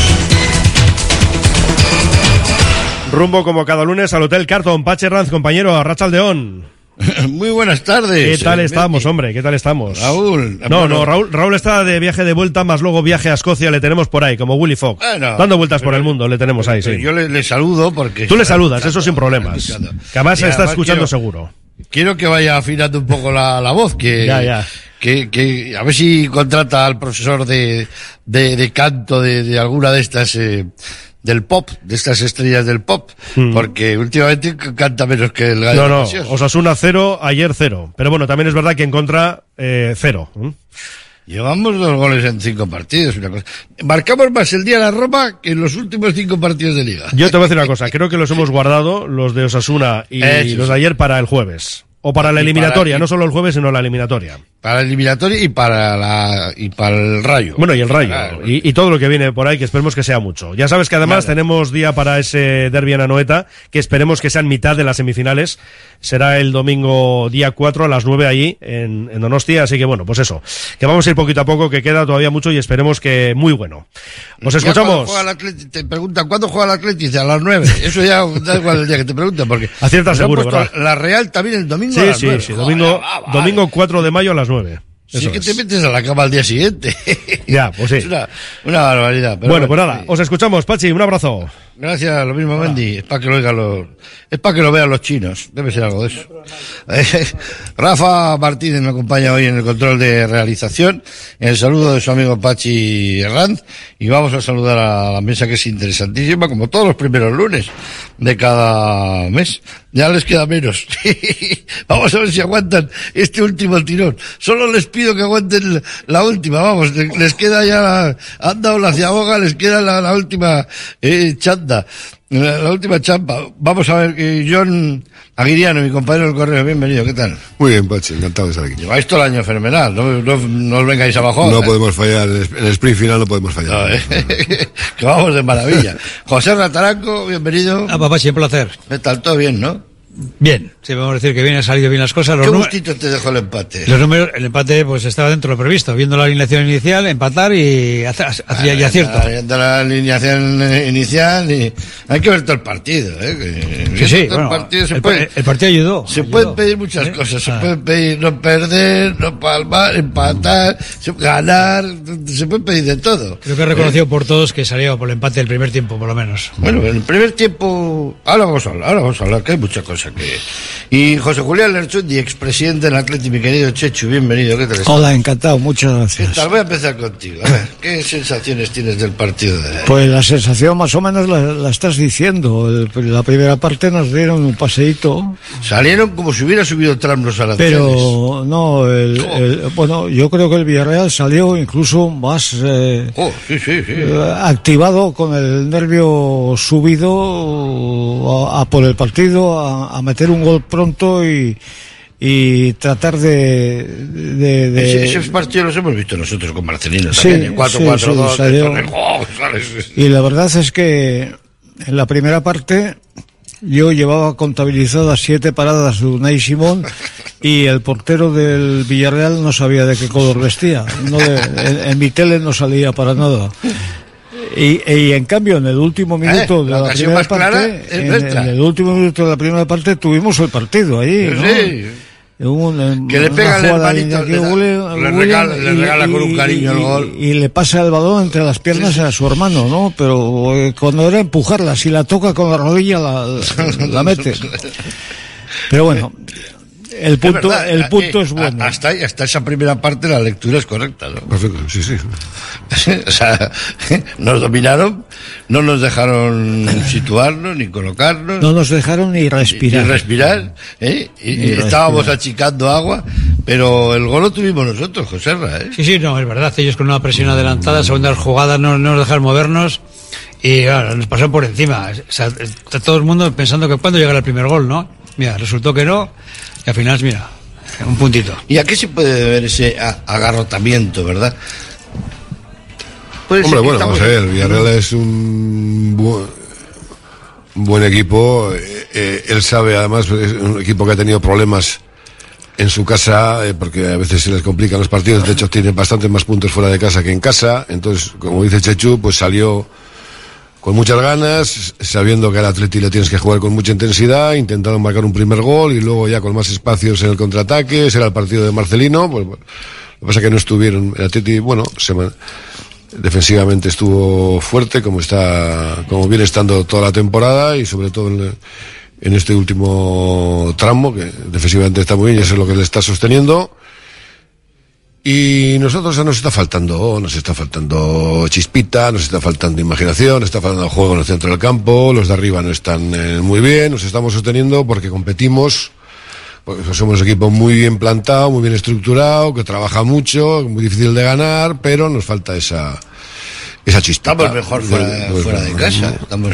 Rumbo como cada lunes al Hotel Carlton. Pachi Herranz, compañero, Arratsaldeón. Muy buenas tardes. ¿Qué tal estamos, hombre? ¿Qué tal estamos? Raúl. Raúl está de viaje de vuelta, más luego viaje a Escocia, le tenemos por ahí, como Willy Fogg. Dando vueltas por el mundo, le tenemos ahí, sí. Yo le saludo porque... Tú le saludas, eso sin problemas. Que además está escuchando seguro. Quiero que vaya afinando un poco la voz, que a ver si contrata al profesor de canto de alguna de estas... del pop, de estas estrellas del pop, porque últimamente canta menos que el gallo. No, Osasuna 0, ayer 0. Pero bueno, también es verdad que en contra 0. Llevamos 2 goles en 5 partidos. Una cosa. Marcamos más el día de la Roma que en los últimos 5 partidos de Liga. Yo te voy a decir una cosa, creo que los hemos guardado, los de Osasuna y los de ayer, para el jueves. O para la eliminatoria, no solo el jueves, sino la eliminatoria. Para la eliminatoria y para el Rayo. Bueno, y el Rayo. Claro. Y todo lo que viene por ahí, que esperemos que sea mucho. Ya sabes que además tenemos día para ese derbi en Anoeta, que esperemos que sea en mitad de las semifinales. Será el domingo día 4 a las 9 allí en Donostia. Así que bueno, pues eso. Que vamos a ir poquito a poco, que queda todavía mucho y esperemos que muy bueno. Os escuchamos. Te preguntan, ¿cuándo juega el Atlético? A las 9. Eso ya da igual el día que te preguntan, porque... Acierta seguro, ¿verdad? La Real también el domingo a las 9. Sí. Domingo 4 de mayo a las 9. Sí, es que te metes a la cama al día siguiente. Ya, pues sí. Es una barbaridad. Pero bueno, pues nada, os escuchamos, Pachi, un abrazo. Gracias, lo mismo, Mendy. Es para que lo vean los chinos. Debe ser algo de eso. Rafa Martínez me acompaña hoy en el control de realización. En el saludo de su amigo Pachi Herranz. Y vamos a saludar a la mesa, que es interesantísima, como todos los primeros lunes de cada mes. Ya les queda menos. Vamos a ver si aguantan este último tirón. Solo les pido que aguanten la última, vamos. Les queda ya, han dado la ciaboga, les queda la última chanda. La última champa. Vamos a ver, John Aguiriano, mi compañero del correo, bienvenido, ¿qué tal? Muy bien, Pachi, encantado de estar aquí. Lleváis todo el año fenomenal, no os vengáis abajo. No podemos fallar, en el sprint final no podemos fallar. No, que vamos de maravilla. José Rataranco, bienvenido. Pachi, un placer. ¿Qué tal? ¿Todo bien, no? Bien, sí, vamos a decir que bien, han salido bien las cosas. ¿Qué gustito te dejó el empate? Los números, el empate pues estaba dentro de lo previsto, viendo la alineación inicial, empatar y acierto. Viendo la alineación inicial y hay que ver todo el partido, Sí, bueno, el partido ayudó. Se pueden pedir muchas cosas, se pueden pedir no perder, no palmar, empatar, ganar, se puede pedir de todo. Creo que he reconocido por todos que salió por el empate del primer tiempo, por lo menos. Bueno, en el primer tiempo, ahora vamos a hablar, que hay muchas cosas. Y José Julián Lerchundi, expresidente del Atleti, mi querido Chechu, bienvenido, ¿qué tal estás? Hola, encantado, muchas gracias. ¿Qué tal? Voy a empezar contigo, a ver, ¿qué sensaciones tienes del partido de hoy? Pues la sensación más o menos la estás diciendo. La primera parte nos dieron un paseíto. Salieron como si hubiera subido tramos los aranceles. Pero no, bueno, yo creo que el Villarreal salió incluso más activado, con el nervio subido a por el partido, a meter un gol pronto y tratar de... Esos partidos los hemos visto nosotros con Marcelino sí, también, 4-4-2. Y la verdad es que en la primera parte yo llevaba contabilizadas 7 paradas de Unai Simón y el portero del Villarreal no sabía de qué color vestía. En mi tele no salía para nada. Y en cambio, en el último minuto de la primera parte, en el último minuto de la primera parte tuvimos el partido ahí, ¿no? Sí. Que le pega el hermanito, le regala con un cariño el gol. Y le pasa el balón entre las piernas a su hermano, ¿no? Pero cuando era empujarla, si la toca con la rodilla, la mete. Pero bueno, el punto es bueno. Hasta esa primera parte la lectura es correcta, ¿no? Perfecto, sí. O sea, nos dominaron, no nos dejaron situarnos ni colocarnos. No nos dejaron ni respirar. Y estábamos achicando agua, pero el gol lo tuvimos nosotros, Joserra, Sí, no, es verdad. Ellos con una presión adelantada, segundas jugadas, no nos dejaron movernos. Y claro, nos pasaron por encima. O sea, está todo el mundo pensando que cuándo llegará el primer gol, ¿no? Mira, resultó que no. Y al final, mira, un puntito. ¿Y a qué se puede deber ese agarrotamiento, verdad? Hombre, bueno, vamos a ver, el Villarreal es un buen equipo. Él sabe, además, es un equipo que ha tenido problemas en su casa, porque a veces se les complican los partidos. De hecho, tiene bastantes más puntos fuera de casa que en casa. Entonces, como dice Chechu, pues salió con muchas ganas, sabiendo que al Atleti le tienes que jugar con mucha intensidad, intentaron marcar un primer gol y luego ya con más espacios en el contraataque. Ese era el partido de Marcelino. Pues, bueno, lo que pasa es que no estuvieron. El Atleti, bueno, defensivamente estuvo fuerte, como viene estando toda la temporada, y sobre todo en este último tramo, que defensivamente está muy bien y eso es lo que le está sosteniendo. Y nosotros nos está faltando chispita, nos está faltando imaginación, nos está faltando juego en el centro del campo, los de arriba no están muy bien, nos estamos sosteniendo porque competimos, porque somos un equipo muy bien plantado, muy bien estructurado, que trabaja mucho, muy difícil de ganar, pero nos falta esa chispita. Estamos mejor fuera de casa.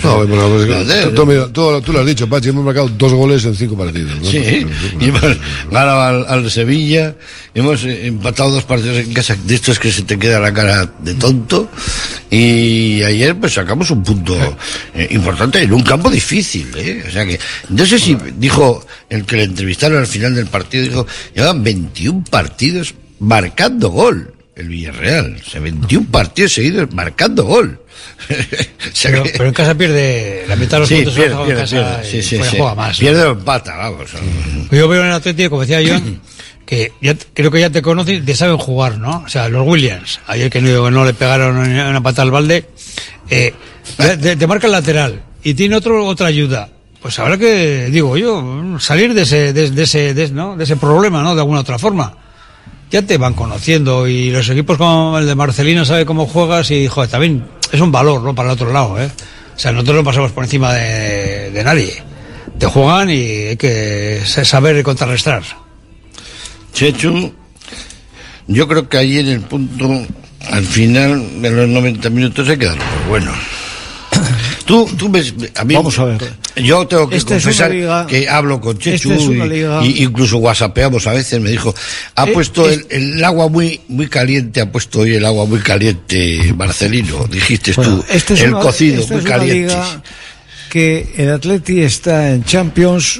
Tú lo has dicho, Pachi, hemos marcado 2 goles en 5 partidos, ¿no? Sí, y hemos ganado al Sevilla, hemos empatado 2 partidos en casa, de estos que se te queda la cara de tonto, y ayer pues sacamos un punto importante en un campo difícil, o sea que, no sé si dijo el que le entrevistaron al final del partido, dijo, llevan 21 partidos marcando gol. El Villarreal, 21 partidos seguidos marcando gol. Pero en casa pierde la mitad de los puntos. Juega más. Pierde o empata, vamos. Yo veo en el Atlético, como decía John, que creo que ya te conocen, te saben jugar, ¿no? O sea, los Williams, ayer que no le pegaron una pata al balde, te marca el lateral y tiene otra ayuda. Pues habrá que, digo yo, salir de ese problema, ¿no? De alguna otra forma. Ya te van conociendo y los equipos como el de Marcelino sabe cómo juegas y, joder, también es un valor, ¿no? Para el otro lado, ¿eh? O sea, nosotros no pasamos por encima de nadie. Te juegan y hay que saber contrarrestar. Chechu, yo creo que ahí en el punto, al final de los 90 minutos se quedaron por bueno. Tú ves, a mí, vamos a ver. Yo tengo que confesar que hablo con Chechu y incluso whatsappeamos a veces. Me dijo, ha puesto el agua muy caliente, ha puesto hoy el agua muy caliente, Marcelino. Dijiste tú, cocido muy caliente. Que el Atleti está en Champions,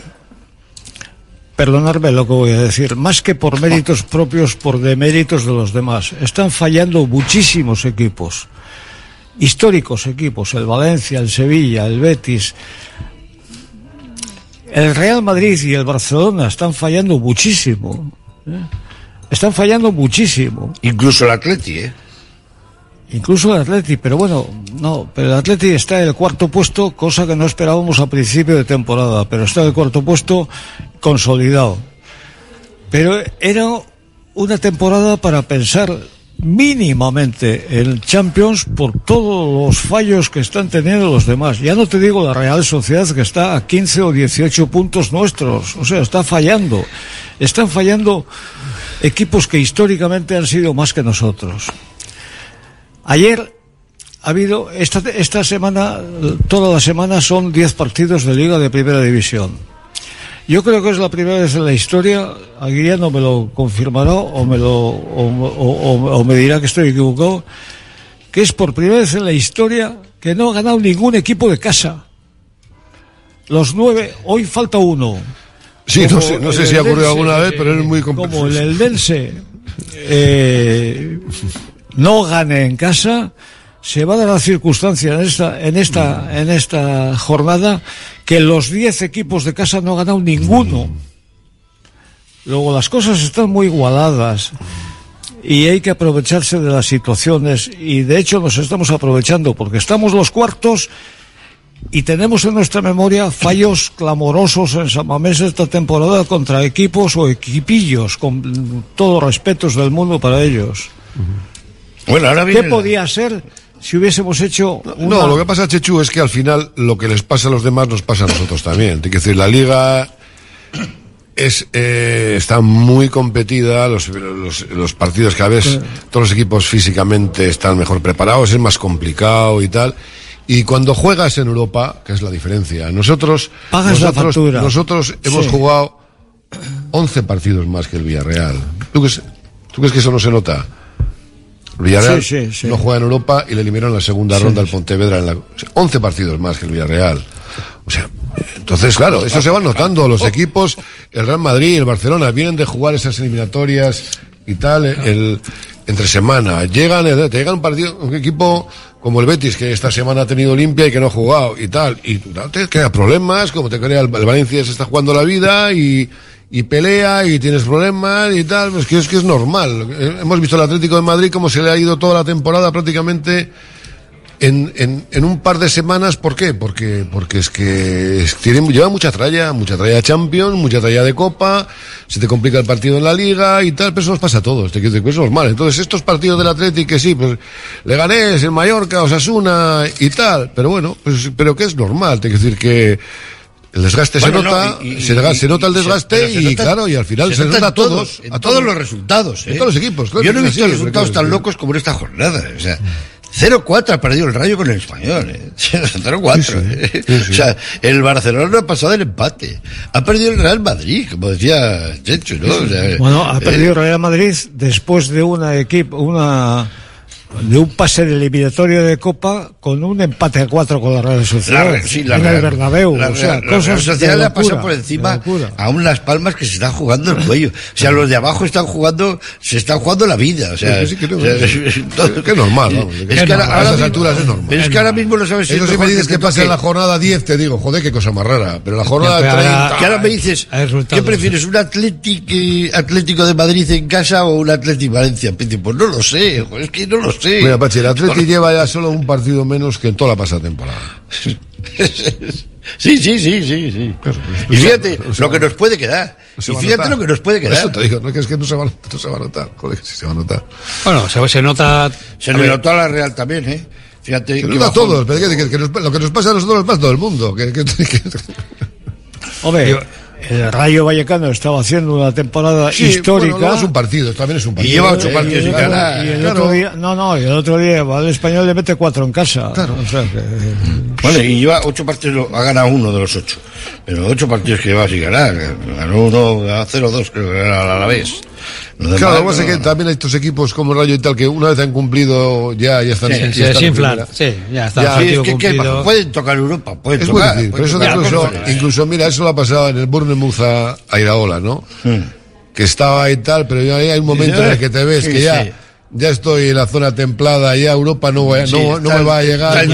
perdonadme lo que voy a decir, más que por méritos propios, por deméritos de los demás. Están fallando muchísimos equipos. Históricos equipos, el Valencia, el Sevilla, el Betis, el Real Madrid y el Barcelona están fallando muchísimo. Están fallando muchísimo. Incluso el Atleti, Incluso el Atleti, pero bueno, no, pero el Atleti está en el cuarto puesto, cosa que no esperábamos a principio de temporada, pero está en el cuarto puesto consolidado. Pero era una temporada para pensar mínimamente el Champions por todos los fallos que están teniendo los demás. Ya no te digo la Real Sociedad, que está a 15 o 18 puntos nuestros, o sea, están fallando equipos que históricamente han sido más que nosotros. Ayer ha habido, esta semana, toda la semana son 10 partidos de Liga de Primera División. Yo creo que es la primera vez en la historia, Aguiriano me lo confirmará o me dirá que estoy equivocado, que es por primera vez en la historia que no ha ganado ningún equipo de casa. Los 9, hoy falta uno. Sí, no sé si ha ocurrido alguna vez, pero es muy complicado. Como el Eldense no gane en casa, se va a dar la circunstancia en esta jornada que los 10 equipos de casa no han ganado ninguno. Luego las cosas están muy igualadas y hay que aprovecharse de las situaciones, y de hecho nos estamos aprovechando porque estamos los cuartos y tenemos en nuestra memoria fallos clamorosos en San Mamés esta temporada contra equipos o equipillos, con todos los respetos del mundo para ellos. Bueno, ahora ¿qué podía ser si hubiésemos hecho No, lo que pasa, Chechu, es que al final lo que les pasa a los demás nos pasa a nosotros también. Hay que decir, la Liga está muy competida, los partidos cada vez, todos los equipos físicamente están mejor preparados, es más complicado y tal. Y cuando juegas en Europa, que es la diferencia, nosotros la factura. Nosotros hemos jugado 11 partidos más que el Villarreal. ¿Tú crees que eso no se nota? El Villarreal no juega en Europa y le eliminaron en la segunda ronda al Pontevedra 11 partidos más que el Villarreal. O sea, entonces, claro, eso se va notando. Los equipos, el Real Madrid, el Barcelona, vienen de jugar esas eliminatorias y tal, entre semana. Te llegan un partido, un equipo como el Betis, que esta semana ha tenido limpia y que no ha jugado y tal. Y te crea problemas, como te crea el Valencia, se está jugando la vida y pelea y tienes problemas y tal, es que es normal. Hemos visto el Atlético de Madrid cómo se le ha ido toda la temporada prácticamente en un par de semanas. ¿Por qué? Porque es que lleva mucha tralla de Champions, mucha tralla de Copa, se te complica el partido en la Liga y tal, pero eso nos pasa a todos, eso es normal. Entonces estos partidos del Atlético, que sí, pues Leganés, el Mallorca, Osasuna y tal, pero bueno, pero que es normal, te quiero decir que el desgaste se nota, se nota el desgaste y claro, y al final se nota a todos. A todos los resultados. En todos los equipos. Claro, yo no he visto resultados tan locos como en esta jornada. O sea, 0-4 ha perdido el Rayo con el Español. 0-4. Sí. O sea, el Barcelona no ha pasado del empate. Ha perdido el Real Madrid, como decía Chechu, ¿no? O sea, bueno, ha perdido el Real Madrid después de de un pase de eliminatorio de Copa con un empate a 4 con la Real Sociedad en el Bernabéu. La Real Sociedad le ha pasado por encima aún Las Palmas, que se están jugando el cuello. O sea, los de abajo se están jugando la vida. O sea, que es normal, ¿no? Es que a esas alturas es normal. Pero es que ahora mismo no sabes si eso, si me dices que pasa en la jornada 10, te digo, joder, qué cosa más rara. Pero la jornada 30... Que ahora me dices, ¿qué prefieres, un Atlético de Madrid en casa o un Atlético Valencia? Pues no lo sé, es que no lo sé. Mira, Pachi, el Atleti lleva ya solo un partido menos que en toda la pasada temporada. Sí. Y fíjate lo que nos puede quedar. Y fíjate lo que nos puede quedar. Eso te digo, no es que no se va a notar. Joder, que sí se va a notar. Bueno, se nota. Se le notó a la Real también, ¿eh? Fíjate. Se nota a todos, pero lo que nos pasa a nosotros nos pasa a todo el mundo. Hombre, el Rayo Vallecano estaba haciendo una temporada histórica. Bueno, es un partido, también es un partido. Y lleva 8 partidos sin ganar. Y el otro día, el español le mete 4 en casa. Claro. O sea que... Bueno, y lleva 8 partidos, ha ganado 1 de los 8. Pero 8 partidos que lleva sin ganar. Ganó 1 a 0-2, creo que era a la vez. Claro, lo que pasa es que también hay estos equipos como Rayo y tal, que una vez han cumplido, ya están. Se desinflan. Sí, ya está. Es que pueden tocar Europa, pueden es tocar. Muy difícil, pero eso incluso, mira, eso lo ha pasado en el Bournemouth a Iraola, ¿no? Que estaba y tal, pero ya hay un momento en el que te ves que ya estoy en la zona templada, ya Europa no me va a llegar.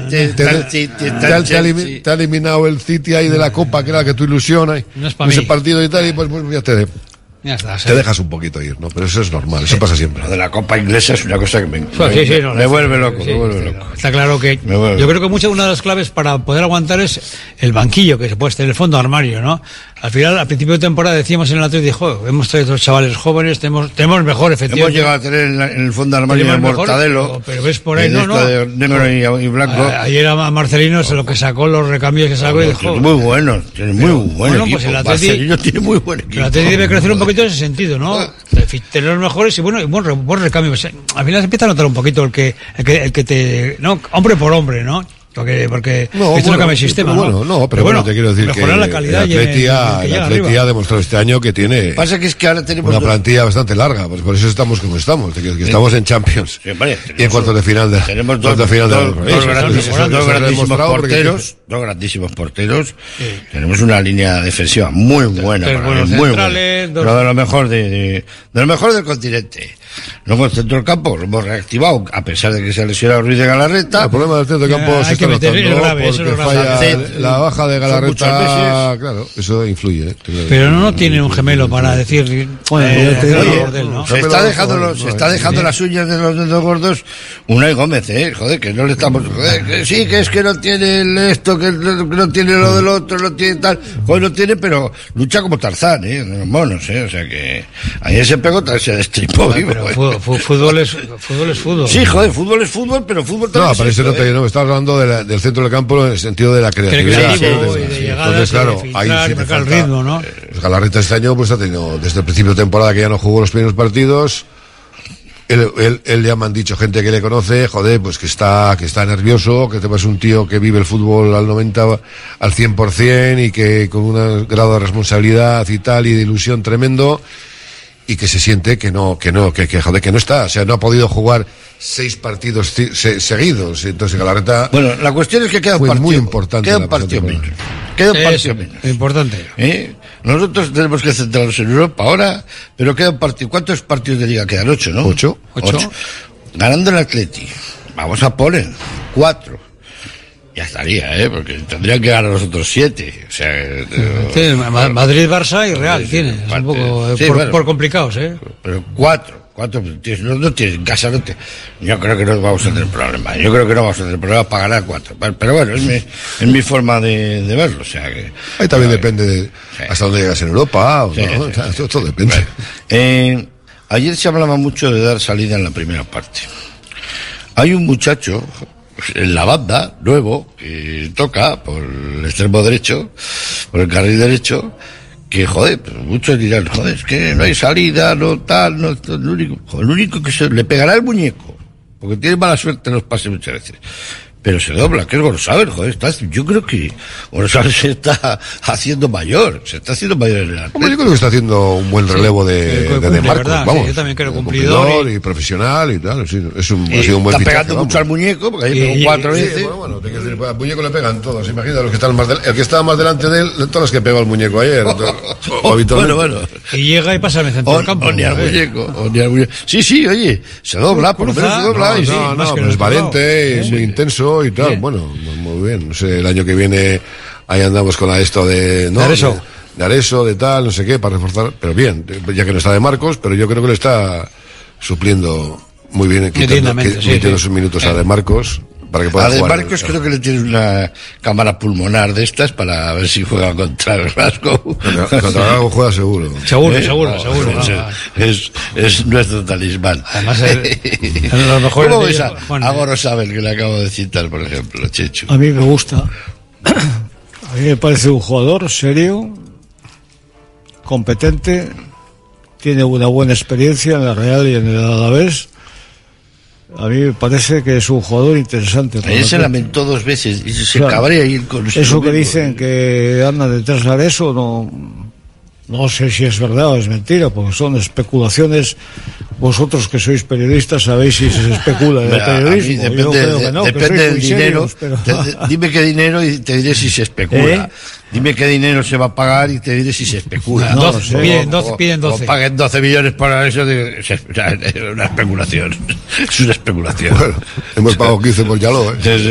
Te ha eliminado el City ahí de la Copa, que era que tu ilusión ahí, ese partido y tal, y pues ya te dejas un poquito ir, ¿no? Pero eso es normal, eso pasa siempre. Lo de la Copa Inglesa es una cosa que me vuelve loco. Está claro que yo creo que una de las claves para poder aguantar es el banquillo que se puede tener, el fondo armario, ¿no? Al final, al principio de temporada decíamos en el Atlético, hemos traído otros chavales jóvenes, tenemos mejor efectivamente. Hemos llegado a tener en el fondo armario de Mortadelo, pero ves por ahí, no. De negro y blanco. Ayer a Marcelino lo que sacó, los recambios que sacó y dijo. Muy bueno, tiene muy buen equipo. Pues el Marcelino tiene muy buen equipo. El Atlético debe crecer un poquito en ese sentido, ¿no? Tener los mejores y buen recambio. Al final se empieza a notar un poquito el que te, ¿no? Hombre por hombre, ¿no? Porque esto no cambia el sistema, pero bueno, te quiero decir mejorar la calidad el Atleti ha demostrado este año que tiene ahora tenemos una plantilla bastante larga, pues por eso estamos como estamos, que estamos en Champions y en cuartos de final tenemos dos grandísimos porteros, tenemos una línea defensiva muy buena, muy buena, pero de lo mejor de lo mejor del continente. Luego el centro del campo lo hemos reactivado, a pesar de que se ha lesionado Ruiz de Galarreta. El problema del centro del campo se está notando porque falla la baja de Galarreta, claro, eso influye. Pero no tiene un gemelo para decir. Se está dejando las uñas de los dedos gordos Unai Gómez, joder, que no le estamos. Sí, que es que no tiene esto, que no tiene lo del otro, no tiene tal. Joder, no tiene, pero lucha como Tarzán, de los monos, o sea que ayer se pegó, se destripó vivo. Fútbol es fútbol. Sí, joder, fútbol es fútbol, pero fútbol también. No, pero eso no me estás hablando del centro del campo en el sentido de la creatividad. Entonces, claro, ahí sí te falta el ritmo, ¿no? Galarreta este año pues ha tenido, desde el principio de temporada que ya no jugó los primeros partidos, él ya me han dicho gente que le conoce, joder, pues que está nervioso, que es un tío que vive el fútbol al 90, al 100% y que con un grado de responsabilidad y tal y de ilusión tremendo. Y que se siente que no está, o sea, no ha podido jugar 6 partidos seguidos. Entonces Galarreta. Bueno, la cuestión es que queda un partido muy importante. Queda un partido menos. Importante. Nosotros tenemos que centrarnos en Europa ahora, pero queda un partido. ¿Cuántos partidos de liga quedan? 8, ¿no? 8. Ganando el Atleti. Vamos a poner 4. Ya estaría, porque tendrían que ganar los otros 7. O sea, Madrid, Barça y Real tiene. Es un poco por complicados, Pero 4 no tienes en casa, yo creo que no vamos a tener problema. Yo creo que no vamos a tener problemas para ganar 4. Pero bueno, es mi forma de verlo. O sea que ahí también depende de hasta dónde llegas en Europa. Todo depende. Ayer se hablaba mucho de dar salida en la primera parte. Hay un muchacho en la banda, nuevo, que toca por el extremo derecho, por el carril derecho, que joder, pues muchos dirán, joder, es que no hay salida, no tal, no, el único que se le pegará el muñeco, porque tiene mala suerte en los pases muchas veces. Pero se dobla, que es González, joder, yo creo que González se está haciendo mayor en el Atlético. Yo creo que está haciendo un buen relevo de Marcos, vamos. Yo también creo cumplidor y profesional y tal, sí, ha sido un buen fichaje. Está pegando mucho al muñeco, porque ahí pegó 4 veces. Bueno, al muñeco le pegan todos, imagina los que están el que estaba más delante de él, todos los que pegó al muñeco ayer. Bueno. Y llega y pasa en el centro del campo. O ni al muñeco. Sí, oye, se dobla, por lo menos se dobla. No, pero es valente, es muy intenso y tal, bien. Bueno, muy bien, no sé, el año que viene ahí andamos con esto de Areso, de tal, no sé qué, para reforzar, pero bien, ya que no está de Marcos, pero yo creo que le está supliendo muy bien, metiendo sus minutos a de Marcos, para que pueda a De jugar. Marcos creo que le tiene una cámara pulmonar de estas para ver si juega contra el Glasgow. Contra Glasgow juega seguro. Seguro. Es nuestro talismán. Además, lo mejor ¿Cómo ves a Gorosabel, que le acabo de citar, por ejemplo, Chechu? A mí me gusta. A mí me parece un jugador serio, competente, tiene una buena experiencia en la Real y en el Alavés. A mí me parece que es un jugador interesante. Ayer se lamentó 2 veces y se cabrea ir con eso que dicen que anda detrás de eso, no sé si es verdad o es mentira, porque son especulaciones. Vosotros que sois periodistas sabéis si se especula en el periodismo. Yo creo que no, depende del dinero. Serios, pero... Dime qué dinero y te diré si se especula. Dime qué dinero se va a pagar y te diré si se especula. Piden 12. O paguen 12 millones para eso. Es una especulación. Es una especulación. Bueno, hemos pagado 15 por Yaló,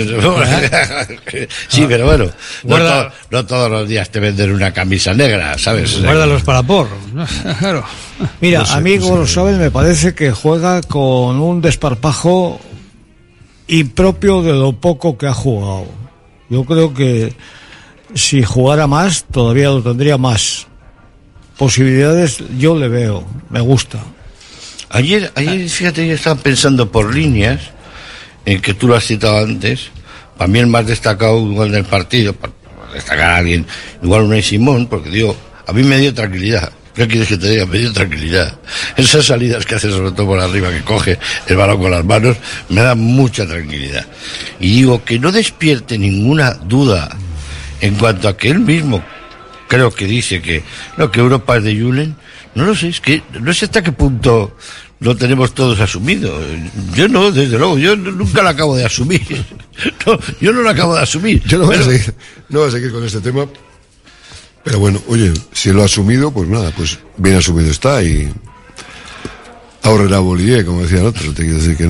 Sí, pero bueno, no todos los días te venden una camisa negra, ¿sabes? Guárdalos para porros. Claro. Mira, a mí Gorosabel me parece que juega con un desparpajo impropio de lo poco que ha jugado. Yo creo que si jugara más, todavía lo tendría más posibilidades. Yo le veo, me gusta. Ayer fíjate, yo estaba pensando por líneas, en que tú lo has citado antes, para mí el más destacado igual del partido, para destacar a alguien, igual Unai Simón, porque digo, a mí me dio tranquilidad. ¿Qué quieres que te diga? Me dio tranquilidad. Esas salidas que hace, sobre todo por arriba, que coge el balón con las manos, me da mucha tranquilidad. Y digo, que no despierte ninguna duda en cuanto a que él mismo creo que dice que Europa es de Julen. No lo sé, es que no sé hasta qué punto lo tenemos todos asumido. Yo no, desde luego, yo nunca lo acabo de asumir. No, yo no lo acabo de asumir. Yo no voy a seguir con este tema. Pero bueno, oye, si lo ha asumido, pues nada, pues bien asumido está y ahorrará Bolívar, como decía el otro. Te quiero decir que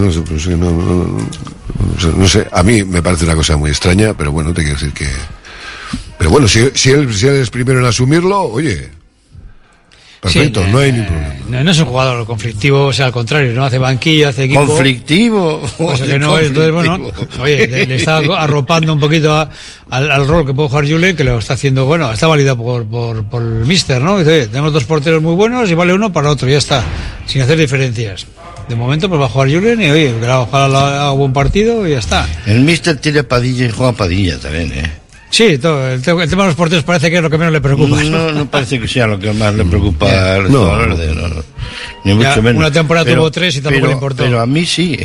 no sé, a mí me parece una cosa muy extraña, pero bueno, te quiero decir que... Pero bueno, si él es primero en asumirlo, oye, perfecto, sí, no hay ningún problema. No es un jugador conflictivo, o sea, al contrario, no hace banquillo, hace equipo. ¿Conflictivo? Pues que no, entonces, bueno, oye, le está arropando un poquito al rol que puede jugar Julen, que lo está haciendo, bueno, está validado por el míster, ¿no? Dice, oye, tenemos 2 porteros muy buenos y vale uno para otro, ya está, sin hacer diferencias. De momento, pues va a jugar Julen y, oye, que haga buen partido y ya está. El míster tiene Padilla y juega Padilla también, Sí, todo, el tema de los porteros parece que es lo que menos le preocupa. No parece que sea lo que más le preocupa al jugador. Ni mucho menos. Una temporada tuvo 3 y tampoco le importó. Pero a mí sí.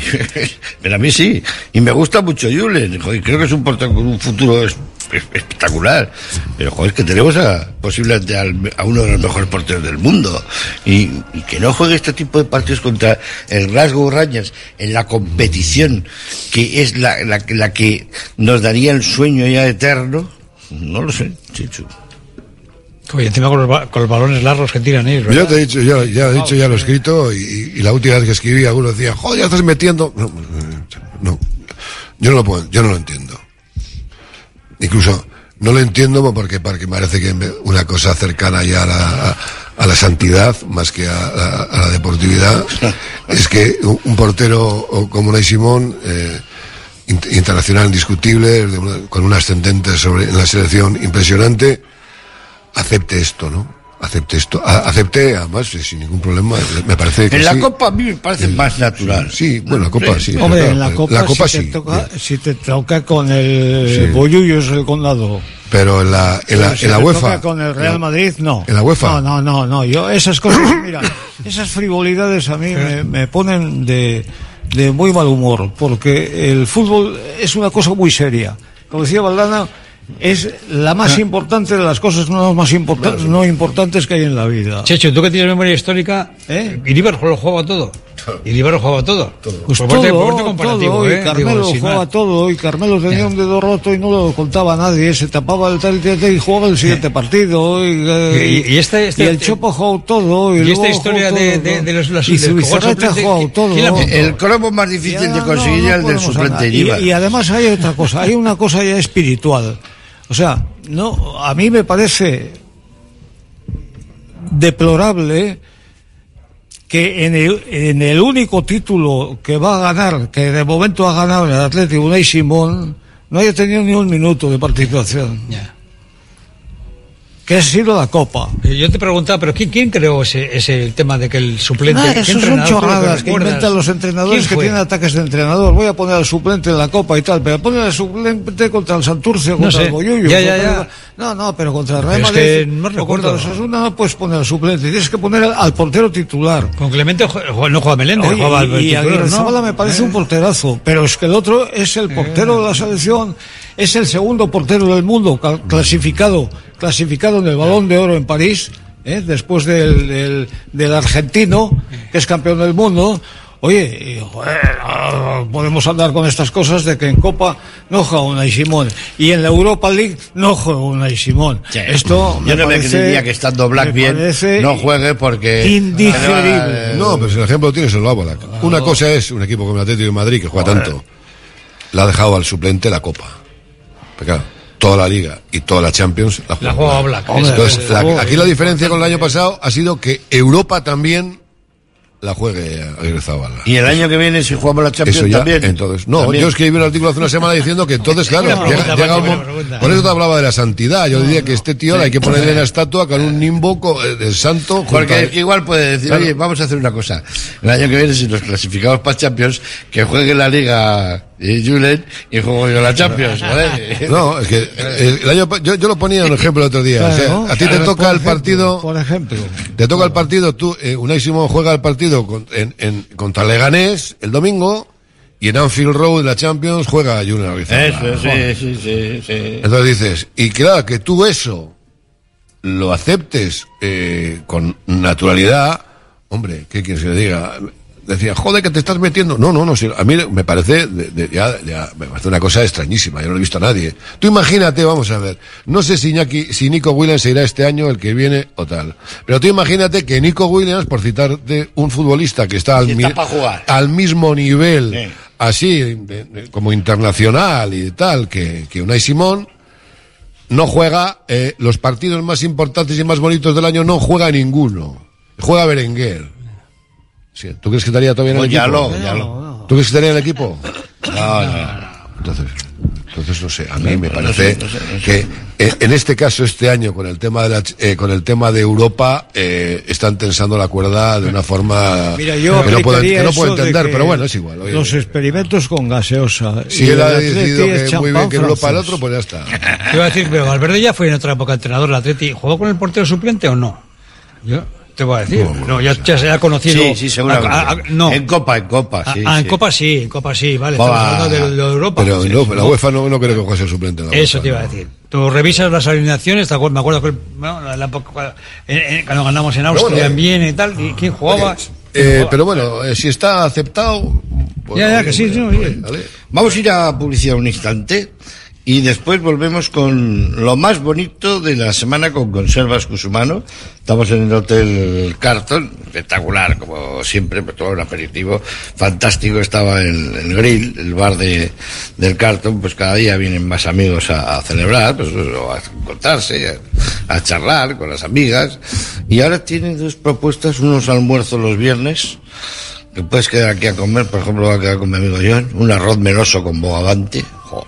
Y me gusta mucho Julen. Joder, creo que es un portero con un futuro espectacular. Pero joder, que tenemos posiblemente a uno de los mejores porteros del mundo. Y que no juegue este tipo de partidos contra el Glasgow Rangers en la competición, que es la que nos daría el sueño ya eterno. No lo sé, Chichu. Oye, encima con los balones largos que tiran ellos, ¿verdad? Yo te he dicho, ya lo he escrito, y la última vez que escribí, algunos decían, joder, ya estás metiendo. No, yo no lo entiendo. Incluso no lo entiendo porque parece que una cosa cercana ya a la santidad, más que a la deportividad, es que un portero como Unai Simón, internacional indiscutible, con un ascendente en la selección impresionante, acepte esto, ¿no? Acepte, además, sin ningún problema, me parece que en la Copa a mí me parece más natural. Sí, bueno, la Copa sí. Hombre, en la Copa sí. Si te toca con el Bollullo es el condado. Pero en la UEFA. Toca con el Real Madrid, no. En la UEFA. No. Yo esas cosas, mira, esas frivolidades a mí me ponen de muy mal humor, porque el fútbol es una cosa muy seria. Como decía Valdana, es la más importante de las cosas no importantes que hay en la vida. Checho, tú que tienes memoria histórica, Iribar lo jugaba todo. Pues todo, y Carmelo jugaba todo, y Carmelo tenía un dedo roto y no lo contaba a nadie, se tapaba el tal y jugaba el siguiente partido, y el Chopo jugó todo, y esta historia de los y Zubizarreta jugó todo. El cromo más difícil de conseguir es el del suplente Iribar. Y además hay otra cosa, hay una cosa ya espiritual. O sea, a mí me parece deplorable que en el único título que va a ganar, que de momento ha ganado en el Atlético Unai Simón, no haya tenido ni un minuto de participación. Ya. Que ha sido la Copa. Yo te preguntaba, pero ¿quién creó ese tema de que el suplente... Eso son chorradas que inventan los entrenadores que tienen ataques de entrenador. Voy a poner al suplente en la Copa y tal, pero poner al suplente contra el Santurce, contra el Boyullo. Ya. No, pero contra el Real Madrid. Es que no recuerdo. Contra el Osasuna no puedes poner al suplente, tienes que poner al portero titular. Con Clemente no juega Meléndez, jugaba al y Aguirrezabala me parece un porterazo, pero es que el otro es el portero de la selección, es el segundo portero del mundo clasificado en el Balón de Oro en París, después del argentino, que es campeón del mundo. Oye, podemos andar con estas cosas de que en Copa no juega Unai Simón y en la Europa League no juega Unai Simón. Sí. Esto yo no me creería que estando Black bien no juegue porque... Indigerible. No, pero si el ejemplo tienes el Oblak. Una cosa es un equipo como el Atlético de Madrid que juega tanto. Le ha dejado al suplente la Copa. Pero claro, toda la Liga y toda la Champions la juega Black. Entonces, aquí la diferencia con el año pasado ha sido que Europa también la juegue Aguirrezabala. Y el año que viene, si jugamos la Champions, eso ya, también. Entonces, no, ¿también? Yo escribí un artículo hace una semana diciendo que entonces, claro, llega un momento. Por eso te hablaba de la santidad. Yo diría que este tío hay que ponerle una estatua con un nimbo del santo. Porque igual puede decir, oye, vamos a hacer una cosa. El año que viene, si nos clasificamos para Champions, que juegue la Liga Julen y juego yo la Champions, ¿vale? No, es que el año, yo lo ponía un ejemplo el otro día. Claro, o sea, a ti te toca el partido. Por ejemplo. Te toca el partido, tú, Unai Simón juega el partido contra Leganés el domingo y en Anfield Road en la Champions juega Julen Aguirrezabala. Sí. Entonces dices, y claro, que tú eso lo aceptes con naturalidad, hombre, ¿qué quieres que le diga? Decía, joder, que te estás metiendo. No, a mí me parece, me parece una cosa extrañísima, yo no lo he visto a nadie. Tú imagínate, vamos a ver, no sé si Nico Williams se irá este año, el que viene o tal, pero tú imagínate que Nico Williams, por citarte un futbolista que está al mismo nivel, así, como internacional y tal, que Unai Simón, no juega, los partidos más importantes y más bonitos del año no juega ninguno, juega Berenguer. Sí, ¿tú crees que estaría todavía en el equipo? Ya lo. ¿Tú crees que estaría en el equipo? No. Entonces no sé, a mí me parece que en este caso este año con el tema de Europa están tensando la cuerda de una forma que no puedo entender, pero bueno, es igual. Oye, los experimentos con gaseosa. Si él ha decidido que muy bien que Europa el otro, pues ya está. Te iba a decir, pero Valverde ya fue en otra época entrenador del Atleti. ¿Jugó con el portero suplente o no? Yo te voy a decir, ya se ha conocido. Sí, seguramente. No. En Copa, sí. En Copa sí, vale. Estamos hablando de Europa. Pero la UEFA no creo que juegue el suplente. Eso UEFA, te iba a decir. Tú revisas las alineaciones, me acuerdo que cuando ganamos en Austria, en Viena y tal, y quién jugaba. Pero bueno, si está aceptado. Pues, que sí. Vale. Vamos a ir a publicidad un instante. Y después volvemos con lo más bonito de la semana con Conservas Cusumano. Estamos en el Hotel Carlton, espectacular, como siempre, pues todo un aperitivo fantástico. Estaba el grill, el bar del Carlton, pues cada día vienen más amigos a celebrar, pues a encontrarse, a charlar con las amigas. Y ahora tienen dos propuestas, unos almuerzos los viernes, que puedes quedar aquí a comer, por ejemplo, voy a quedar con mi amigo John, un arroz meloso con bogavante.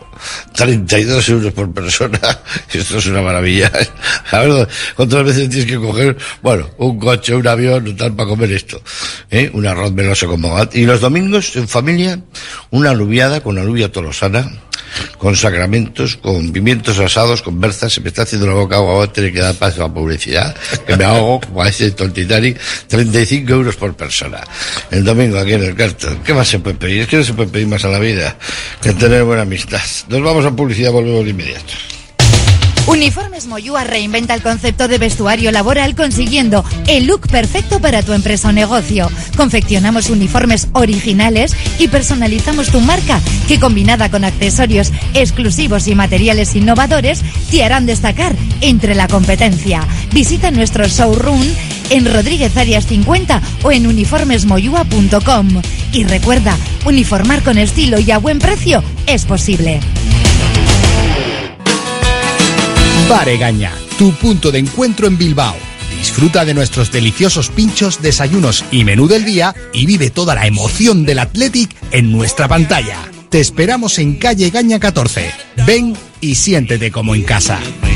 32 euros por persona. Esto es una maravilla. A ver, ¿cuántas veces tienes que coger, un coche, un avión o tal para comer esto? Un arroz meloso con bogavante. Y los domingos, en familia, una alubiada con alubia tolosana, con sacramentos, con pimientos asados, con berzas. Se me está haciendo la boca agua, voy a tener que dar paso a la publicidad, que me ahogo, como a ese Tontitani. 35 euros por persona. El domingo aquí en el Carlton. ¿Qué más se puede pedir? Es que no se puede pedir más a la vida que tener buena amistad. Nos vamos a publicidad, volvemos de inmediato. Uniformes Moyúa reinventa el concepto de vestuario laboral consiguiendo el look perfecto para tu empresa o negocio. Confeccionamos uniformes originales y personalizamos tu marca, que combinada con accesorios exclusivos y materiales innovadores te harán destacar entre la competencia. Visita nuestro showroom en Rodríguez Arias 50 o en uniformesmoyua.com. Y recuerda, uniformar con estilo y a buen precio es posible. Bar Egaña, tu punto de encuentro en Bilbao. Disfruta de nuestros deliciosos pinchos, desayunos y menú del día y vive toda la emoción del Athletic en nuestra pantalla. Te esperamos en calle Gaña 14. Ven y siéntete como en casa.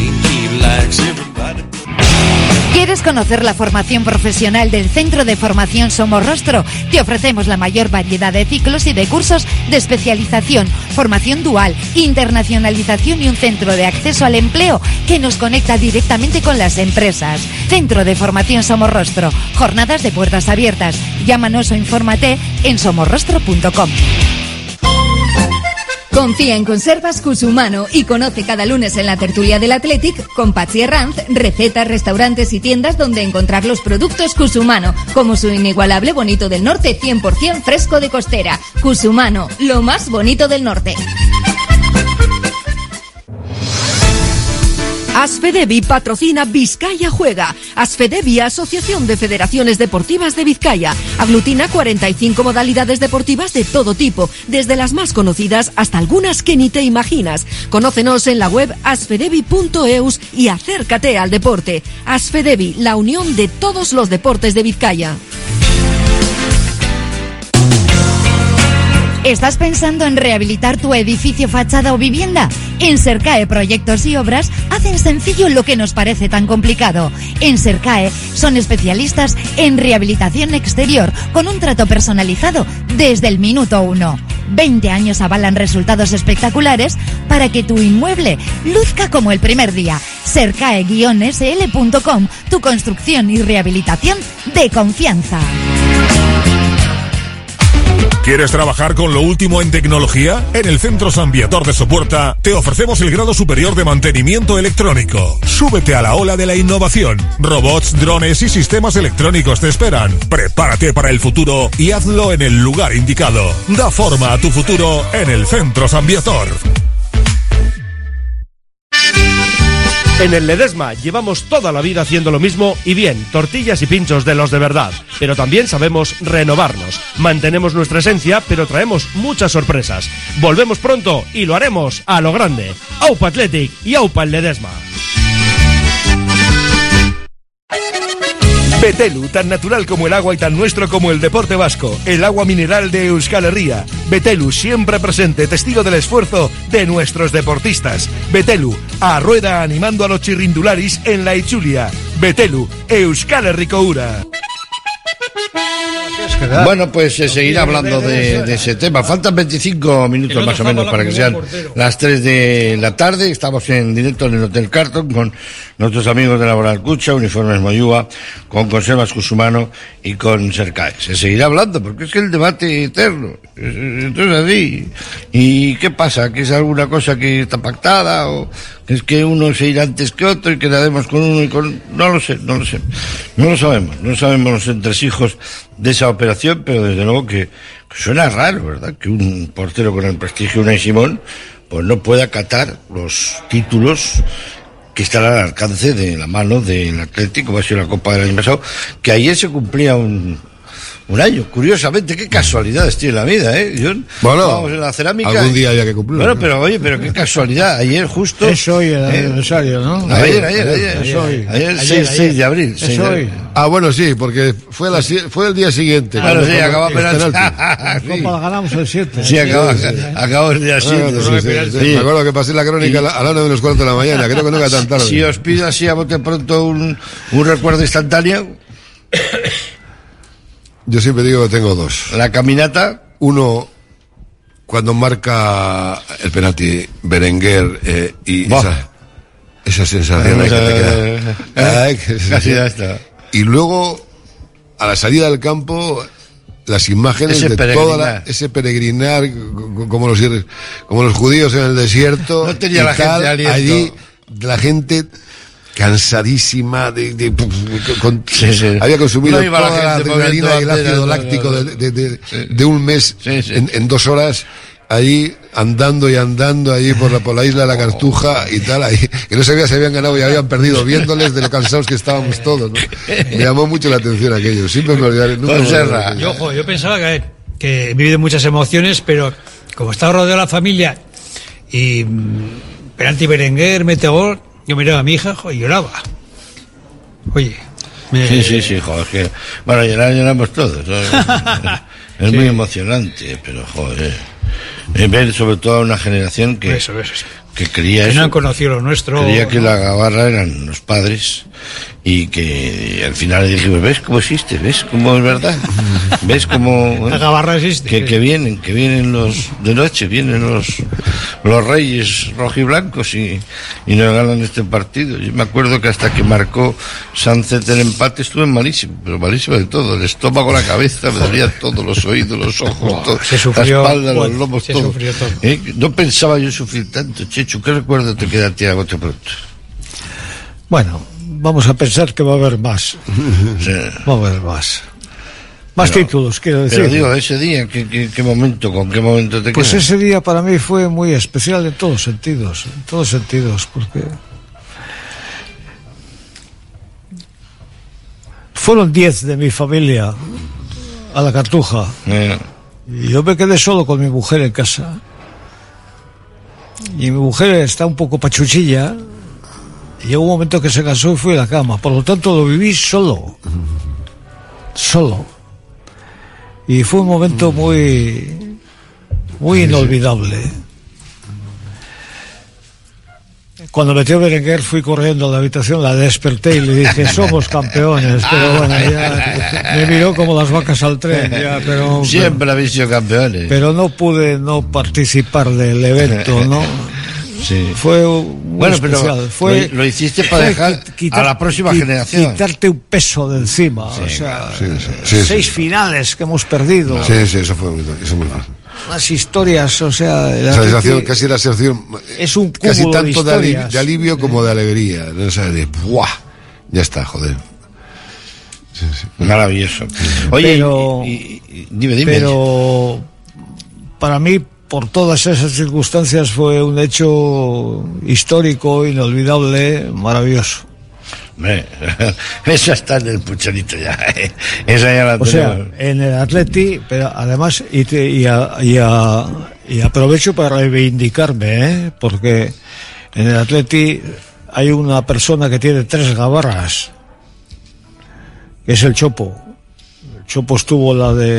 ¿Quieres conocer la formación profesional del Centro de Formación Somorrostro? Te ofrecemos la mayor variedad de ciclos y de cursos de especialización, formación dual, internacionalización y un centro de acceso al empleo que nos conecta directamente con las empresas. Centro de Formación Somorrostro. Jornadas de puertas abiertas. Llámanos o infórmate en somorrostro.com. Confía en Conservas Cusumano y conoce cada lunes en la tertulia del Athletic con Patsy Herranz recetas, restaurantes y tiendas donde encontrar los productos Cusumano, como su inigualable bonito del norte 100% fresco de costera. Cusumano, lo más bonito del norte. Asfedevi patrocina Vizcaya Juega. Asfedevi, Asociación de Federaciones Deportivas de Vizcaya. Aglutina 45 modalidades deportivas de todo tipo, desde las más conocidas hasta algunas que ni te imaginas. Conócenos en la web asfedevi.eus y acércate al deporte. Asfedevi, la unión de todos los deportes de Vizcaya. ¿Estás pensando en rehabilitar tu edificio, fachada o vivienda? En Sercae Proyectos y Obras hacen sencillo lo que nos parece tan complicado. En Sercae son especialistas en rehabilitación exterior con un trato personalizado desde el minuto 1. 20 años avalan resultados espectaculares para que tu inmueble luzca como el primer día. Sercae-sl.com, tu construcción y rehabilitación de confianza. ¿Quieres trabajar con lo último en tecnología? En el Centro San Viator de Sopuerta te ofrecemos el grado superior de mantenimiento electrónico. Súbete a la ola de la innovación. Robots, drones y sistemas electrónicos te esperan. Prepárate para el futuro y hazlo en el lugar indicado. Da forma a tu futuro en el Centro San Viator. En el Ledesma llevamos toda la vida haciendo lo mismo y bien, tortillas y pinchos de los de verdad. Pero también sabemos renovarnos. Mantenemos nuestra esencia, pero traemos muchas sorpresas. Volvemos pronto y lo haremos a lo grande. Aupa Athletic y Aupa el Ledesma. Betelu, tan natural como el agua y tan nuestro como el deporte vasco. El agua mineral de Euskal Herria. Betelu, siempre presente, testigo del esfuerzo de nuestros deportistas. Betelu, a rueda animando a los chirrindularis en la Itzulia. Betelu, Euskal Herriko ura. Bueno, pues se seguirá hablando de ese tema. Faltan 25 minutos más o menos para que sean las 3 de la tarde. Estamos en directo en el Hotel Carton con nuestros amigos de Laboral Cucha, Uniformes Moyúa, con Conservas Cusumano y con Sercae. Se seguirá hablando porque es que el debate eterno. Entonces así. ¿Y qué pasa? ¿Que es alguna cosa que está pactada? ¿O es que uno se irá antes que otro y quedaremos con uno y con...? No lo sé. No lo sabemos. No sabemos los entresijos de esa operación, pero desde luego que suena raro, ¿verdad? Que un portero con el prestigio de Unai Simón pues no pueda acatar los títulos que están al alcance de la mano del Atlético, como ha sido la Copa del año pasado, que ayer se cumplía un año. Curiosamente, qué casualidades tiene la vida, ¿eh? Bueno, vamos en la cerámica. Algún día había que cumplirlo. Bueno, pero oye, qué casualidad. Ayer justo... Es hoy el aniversario, ¿no? Ayer 6 de abril. Es hoy. Ah, bueno, sí, porque fue el día siguiente. Claro, sí, acabó apenas. La Copa la ganamos el 7. Sí, acabó el día 7. Sí. Me acuerdo que pasé la crónica a la 1:45 de la mañana, creo que nunca tan tarde. Si os pido así a bote pronto un recuerdo instantáneo... Yo siempre digo que tengo dos. La caminata. Uno, cuando marca el penalti Berenguer y esa sensación ahí que te queda. Casi ya está. Y luego, a la salida del campo, las imágenes ese peregrinar como los judíos en el desierto. No tenía la gente aliento. Allí, la gente... cansadísima había consumido toda la adrenalina y el ácido láctico de un mes en 2 horas ahí andando allí por la isla de la Cartuja y tal, ahí, que no sabía si habían ganado y habían perdido, viéndoles de lo cansados que estábamos todos, ¿no? Me llamó mucho la atención aquello, siempre me olvidaré nunca. Yo pensaba que he vivido muchas emociones, pero como estaba rodeado de la familia y penalti Berenguer, mete gol, yo miraba a mi hija y lloraba. Oye, Sí, joder, que... Bueno, lloramos todos, ¿no? Es muy emocionante, pero joder, ver sobre todo a una generación que creía que eso, no han conocido lo nuestro, creía que la gabarra eran los padres y que al final le dijimos, ¿ves cómo existe? ¿Ves cómo es verdad? ¿Ves cómo la gabarra existe? Que vienen los de noche, vienen los reyes rojiblancos y nos ganan este partido. Yo me acuerdo que hasta que marcó Sánchez el empate estuve malísimo, pero malísimo de todo, el estómago, la cabeza, me dolían todos los oídos, los ojos, todo, la espalda, los lomos, todo. No pensaba yo sufrir tanto, Chechu. ¿Qué recuerdo te queda a ti a bote pronto? Bueno, vamos a pensar que va a haber más. Sí. Va a haber más. Más títulos, quiero decir. Pero digo, ese día, ¿qué momento, con qué momento te Pues quedas? ese día para mí fue muy especial en todos sentidos, porque fueron 10 de mi familia a la Cartuja. Y yo me quedé solo con mi mujer en casa. Y mi mujer está un poco pachuchilla. Y llegó un momento que se cansó y fui a la cama. Por lo tanto, lo viví solo. Y fue un momento muy inolvidable. Cuando metió Berenguer fui corriendo a la habitación, la desperté y le dije, somos campeones. Pero bueno, ya me miró como las vacas al tren. Pero siempre habéis sido campeones. Pero no pude no participar del evento, ¿no? Sí. Fue muy especial. Lo hiciste para dejar a la próxima generación. Quitarte un peso de encima. Sí, o sea, 6 finales que hemos perdido. Sí, eso fue muy fácil. Las historias, o sea... La sensación, casi la sensación... Es un cúmulo casi tanto de alivio como de alegría. O sea, de ¡buah! Ya está, joder. Sí. Maravilloso. Oye, dime. Pero para mí, por todas esas circunstancias, fue un hecho histórico, inolvidable, maravilloso. Eso está en el puchonito ya. Esa ya la tenemos. O sea, en el Atleti, pero además, y aprovecho para reivindicarme, porque en el Atleti hay una persona que tiene 3 gabarras, que es el Chopo. El Chopo estuvo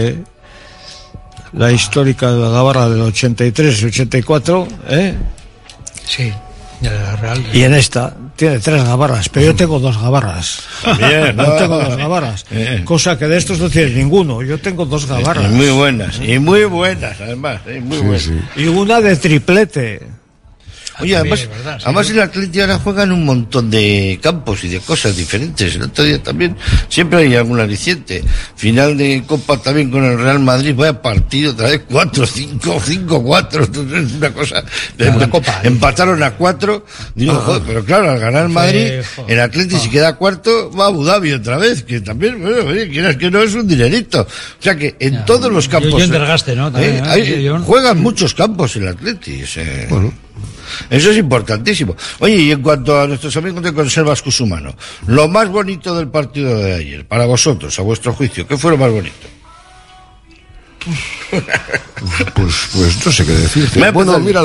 la histórica de la gabarra del 83 y 84, Sí. Real. Y en esta tiene 3 gabarras, pero yo tengo 2 gabarras. También, ¿no? Tengo 2 gabarras, cosa que de estos no tiene ninguno. Yo tengo 2 gabarras. Muy buenas, además, muy buenas. Sí. Y una de triplete. Oye, además el Atleti ahora juega en un montón de campos y de cosas diferentes. El otro día también siempre hay algún aliciente. Final de Copa también con el Real Madrid. Vaya partido otra vez, 4-5, 5-4. Una cosa. La Copa, empataron a 4. Digo, joder, pero claro, al ganar el Madrid, el Atleti si queda cuarto va a Abu Dhabi otra vez. Que también, bueno, oye, quieras que no, es un dinerito. O sea que en todos los campos. Yo endergaste, ¿no? También, juegan muchos campos el Atleti. Bueno. Eso es importantísimo. Oye, y en cuanto a nuestros amigos de Conservas Cusumano, lo más bonito del partido de ayer, para vosotros, a vuestro juicio, ¿qué fue lo más bonito? Pues no sé qué decirte. Bueno, mira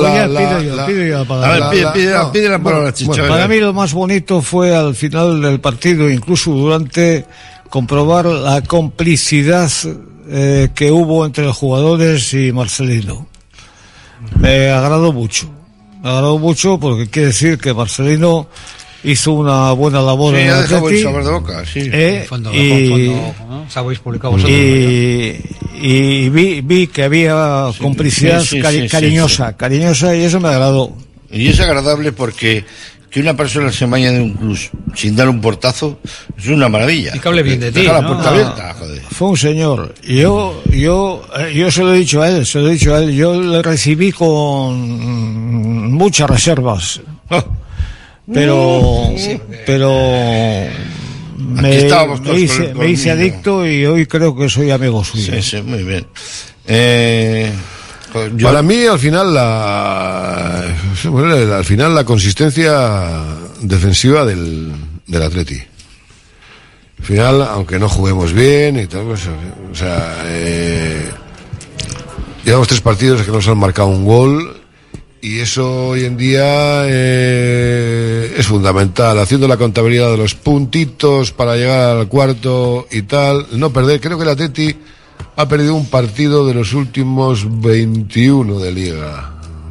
pide la palabra, Chicho. Para mí lo más bonito fue al final del partido, incluso durante, comprobar la complicidad que hubo entre los jugadores y Marcelino. Me agradó mucho porque quiere decir que Marcelino hizo una buena labor en el Atleti. Buen sabor de boca, sí. ¿no? Sabéis publicado vosotros. Y vi que había complicidad cariñosa, y eso me agradó. Y es agradable porque que una persona se vaya de un club sin dar un portazo es una maravilla. Y que hable bien de ti, deja ¿no? la puerta abierta, joder. Fue un señor. Y yo se lo he dicho a él, yo le recibí con muchas reservas. Pero me hice adicto y hoy creo que soy amigo suyo. Sí, muy bien. Para mí, al final, la consistencia defensiva del Atleti. Al final, aunque no juguemos bien y todo, o sea, llevamos 3 partidos que nos han marcado un gol Y eso hoy en día es fundamental, haciendo la contabilidad de los puntitos para llegar al cuarto y tal, no perder. Creo que el Atleti ha perdido un partido de los últimos 21 de Liga.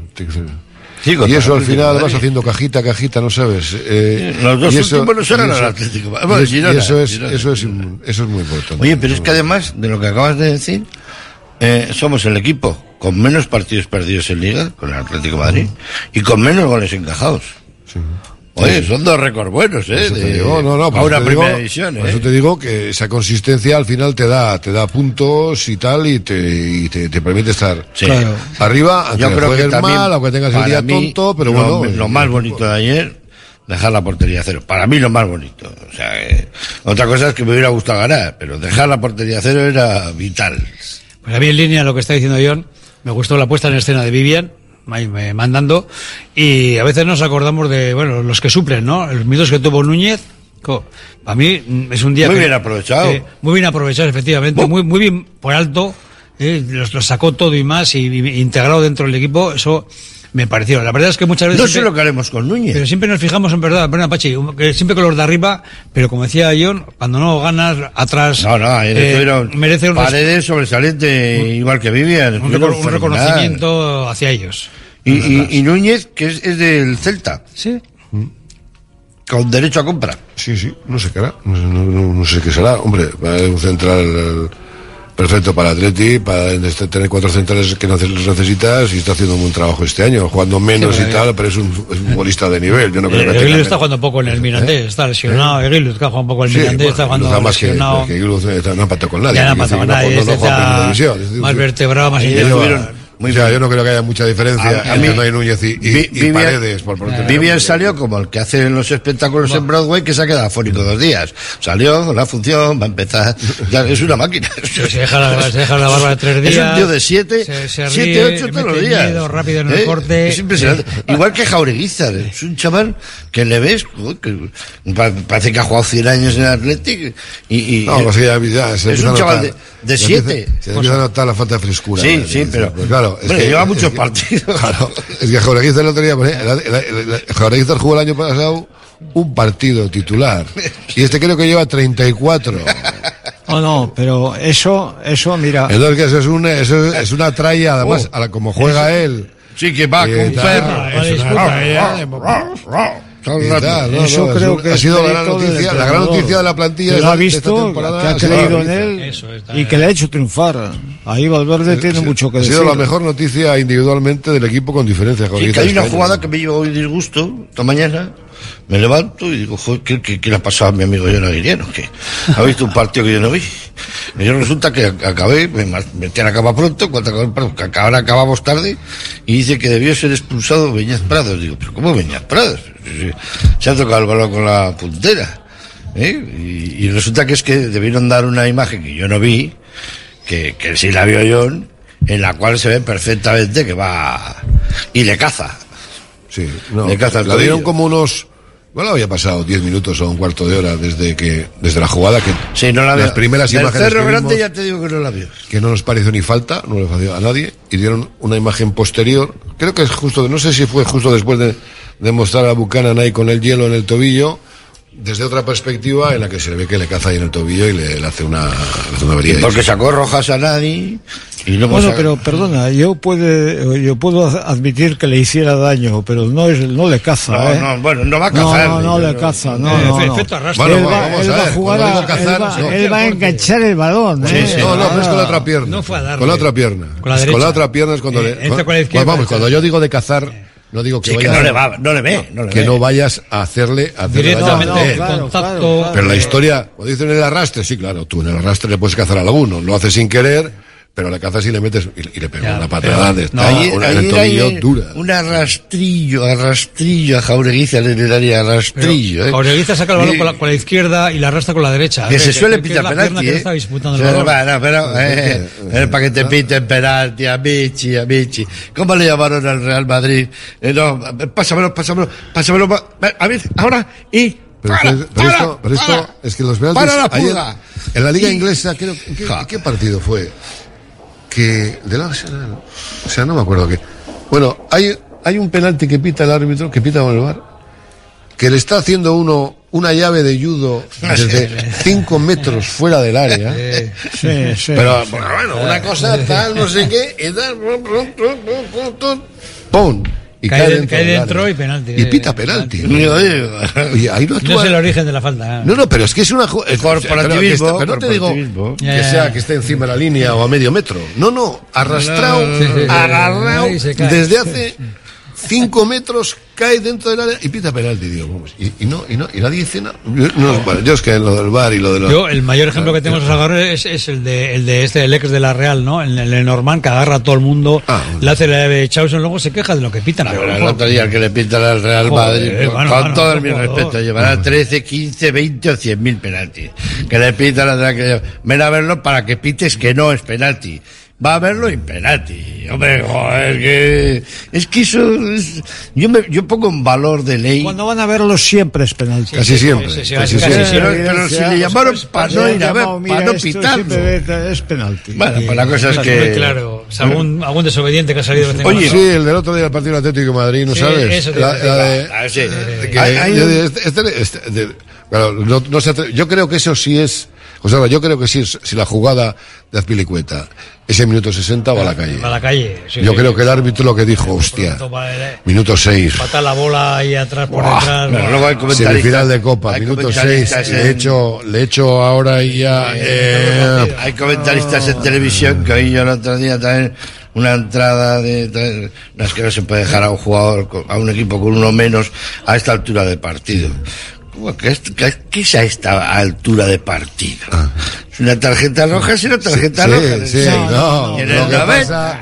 Sí, y eso al final vas haciendo cajita, no sabes. Los dos últimos no serán al Atlético. Eso es muy importante. Oye, pero es que además de lo que acabas de decir, somos el equipo con menos partidos perdidos en Liga, con el Atlético de Madrid, y con menos goles encajados. Sí. Oye, son dos récords buenos, a una primera división, Por eso te digo que esa consistencia al final te da puntos y tal, y te permite estar arriba, aunque yo creo juegues que mal, aunque tengas el día tonto, pero bueno. Lo más bonito de ayer, dejar la portería a cero. Para mí lo más bonito. O sea, otra cosa es que me hubiera gustado ganar, pero dejar la portería a cero era vital. Pues a mí en línea lo que está diciendo John, me gustó la puesta en escena de Vivian, mandando, y a veces nos acordamos de, los que suplen, ¿no? Los minutos que tuvo Núñez. Para mí es un día muy bien aprovechado. Muy bien aprovechado, efectivamente. Muy bien por alto. Los sacó todo y más, y integrado dentro del equipo. Eso me pareció. La verdad es que muchas veces... No sé lo que haremos con Núñez. Pero siempre nos fijamos en verdad, perdón, Pachi, siempre con los de arriba, pero como decía John, cuando no ganas atrás... merece un Paredes sobresaliente, igual que Vivian. Un reconocimiento hacia ellos. Y Núñez, que es del Celta. Sí. Con derecho a compra. Sí, no sé qué hará. No sé qué será. Hombre, un central... perfecto para Atleti, para tener 4 centrales que necesitas, y está haciendo un buen trabajo este año, jugando menos y tal, pero es un futbolista de nivel. Yo no creo que Egilu está jugando poco en el Mirandés, está lesionado. Egilu está jugando poco en el Mirandés, está jugando lesionado. Egilu no empató con nadie. Ya no empató con nadie, más vertebrado, más individual. Yo no creo que haya mucha diferencia entre Noé Núñez y Paredes. Vivian salió como el que hace en los espectáculos en Broadway, que se ha quedado afónico 2 días. Salió con la función, va a empezar. Ya es una máquina. Se deja la barba de 3 días. Es un tío de 7, 8 todos los días. Miedo, rápido en el corte. Es impresionante. Igual que Jaureguizar. Es un chaval que le ves, que parece que ha jugado 100 años en el Athletic. Es un chaval de 7. Se empieza a notar la falta de frescura. Sí, pero claro. Es que lleva muchos partidos. Claro, es que Jaureguizar el otro día, Jaureguizar jugó el año pasado un partido titular, y creo que lleva 34. No, pero eso, mira. Entonces, que eso es una tralla, además, como juega él. Sí, que va con un perro. Eso creo que ha sido la gran noticia de la plantilla. Lo ha visto, que ha creído en él y que le ha hecho triunfar. Ahí Valverde tiene mucho que decir. Ha sido la mejor noticia individualmente del equipo, con diferencia. Sí, que hay una jugada que me lleva hoy disgusto, esta mañana. Me levanto y digo, joder, ¿qué le ha pasado a mi amigo John Aguirre? ¿Qué? ¿Ha visto un partido que yo no vi? Y yo resulta que acabé, me metí a la cama pronto, ahora acabamos tarde, y dice que debió ser expulsado Beñat Prados. Digo, ¿pero cómo Beñat Prados? Se ha tocado el balón con la puntera. Y resulta que es que debieron dar una imagen que yo no vi, que sí la vio John, en la cual se ve perfectamente que va y le caza. Sí, la dieron como unos... había pasado 10 minutos o un cuarto de hora desde la jugada, que sí, no la las primeras imágenes Cerro Grande ya te digo que no la vio. Que no nos pareció ni falta, no le pareció a nadie, y dieron una imagen posterior, creo que es justo, no sé si fue justo después de mostrar a Buchanan ahí con el hielo en el tobillo, desde otra perspectiva en la que se le ve que le caza ahí en el tobillo y le hace una avería. Porque sacó rojas a nadie y no. Pero perdona, yo puedo admitir que le hiciera daño, pero no le caza. No va a cazar. No le caza, Efecto arrastre. Él va a jugar, él va a enganchar el balón. Pero es con la otra pierna. No fue a darle. Con la otra pierna. Con la derecha. Con la otra pierna es cuando cuando yo digo de cazar. No digo que vayas, no le ve. No vayas a hacerle directamente contacto. Pero la historia, cuando dicen el arrastre, sí, claro, tú en el arrastre le puedes cazar a alguno, lo haces sin querer, pero le cazas y le metes y le pegas una patada de el tobillo dura. Un arrastrillo a Jaureguizar en el área, arrastrillo. Jaureguizar saca el balón con la izquierda y la arrastra con la derecha. Que se suele pitar penalti, pero para que te piten penalti, amici. ¿Cómo le llamaron al Real Madrid? Pásamelo. A ver, ahora y... Pero esto es que los penaltis en la liga inglesa, creo, ¿qué partido fue? Que del Arsenal, no me acuerdo qué. Bueno, hay hay un penalti que pita el árbitro, que pita con el VAR, que le está haciendo una llave de judo desde 5 metros fuera del área. Pero bueno, una cosa tal, no sé qué, y tal, ¡pum! Y cae dentro y penalti. Y pita penalti. Oye, ahí no es el origen de la falta. No, pero es que es una corporativismo. Pero no te digo que esté encima de la línea o a medio metro. No, arrastrado, agarrado, desde hace 5 metros, cae dentro del área y pita penalti, digo, vamos. Y nadie dice nada. Yo es que lo del VAR y lo de la... Yo, el mayor ejemplo que tenemos es el del ex de la Real, ¿no? El Lenormand, que agarra a todo el mundo, le hace la llave de Chausen, luego se queja de lo que pitan. Pero el otro día que le pitan al Real Madrid, con todo el mi respeto, llevará 13, 15, 20 o 100.000 penaltis. Que le pitan al Real, ven a verlo para que pites que no es penalti. Va a verlo en penalti. Hombre, joder, es que eso es... Yo pongo un valor de ley. Cuando van a verlo siempre es penalti. Casi siempre. Pero si le llamaron para no ir a ver, para no pitarlo. Es penalti. Bueno, pues la cosa es que... Claro, algún desobediente que ha salido... Oye, sí, el del otro día del partido Atlético de Madrid, ¿no sabes? Yo creo que eso sí es... José, yo creo que sí, si la jugada de Azpilicueta, ese minuto 60 va a la calle. Va a la calle. Yo creo que el árbitro lo que dijo, hostia, minuto 6. Pata la bola ahí atrás por detrás. Luego hay comentaristas. Semifinal de Copa, minuto 6. Le echo ahora y ya. Hay comentaristas en televisión que oí yo el otro día también. Una entrada no es que no se puede dejar a un jugador, a un equipo con uno menos a esta altura de partido. ¿Qué es a esta altura de partido? Es una tarjeta roja, es una tarjeta roja. Sí, no. Lo que pasa,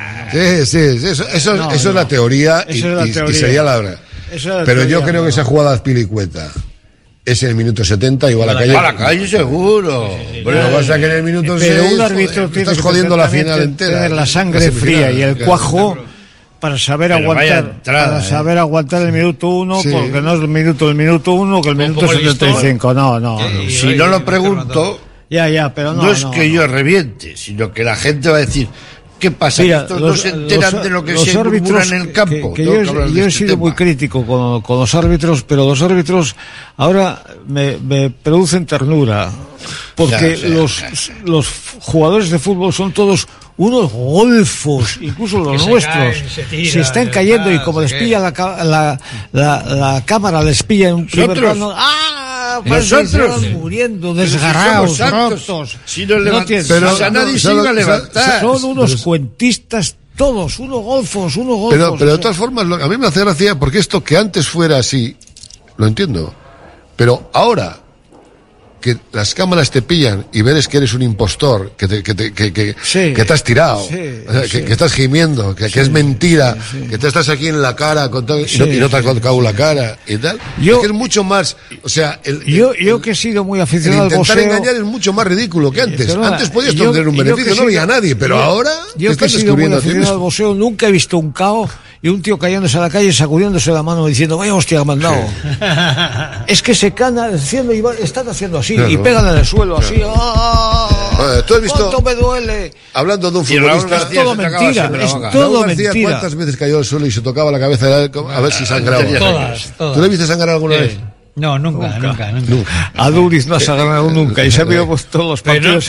eso es la teoría y sería la verdad. Pero yo creo que esa jugada de Azpilicueta es en el minuto 70 y va a la calle. Va a la calle seguro. Lo que pasa es que en el minuto 6 un árbitro estás jodiendo la final entera. Tener la sangre fría y el cuajo para saber saber aguantar el minuto 1, porque no es el minuto 1 que el minuto 75. No. Si no lo pregunto, pero no es que yo reviente, sino que la gente va a decir, ¿qué pasa? Mira, estos no se enteran de lo que se murmura en el campo. Yo he sido muy crítico con los árbitros, pero los árbitros ahora me producen ternura, porque los jugadores de fútbol son todos unos golfos, incluso los nuestros, se están cayendo y como les pilla la cámara, les pilla en un primer plano, nosotros muriendo, desgarrados, rotos. Si nos levantamos, a nadie se iba a levantar. Son unos cuentistas todos, unos golfos. Pero de todas formas, a mí me hace gracia, porque esto que antes fuera así, lo entiendo, pero ahora que las cámaras te pillan y ves que eres un impostor, que te has tirado, que estás gimiendo, que es mentira, que te estás aquí en la cara y no te has colocado la cara y tal. Es que es mucho más, o sea, yo que he sido muy aficionado al boxeo, intentar engañar es mucho más ridículo que antes. Antes podías tener un beneficio, no había nadie, pero ahora yo que he sido muy aficionado al boxeo nunca he visto un KO y un tío cayéndose a la calle, sacudiéndose la mano diciendo, vaya hostia, me han dado. Es que se cana diciendo y están haciendo así, y pegan en el suelo así. ¿Tú has visto? ¿Cuánto me duele? Hablando de un futbolista, es todo mentira. Es todo mentira. ¿Cuántas veces cayó al suelo y se tocaba la cabeza a ver si sangraba? Todas. ¿Tú le viste sangrar alguna vez? No, nunca. A Duriz no se ha ganado nunca y se ha visto todos los partidos.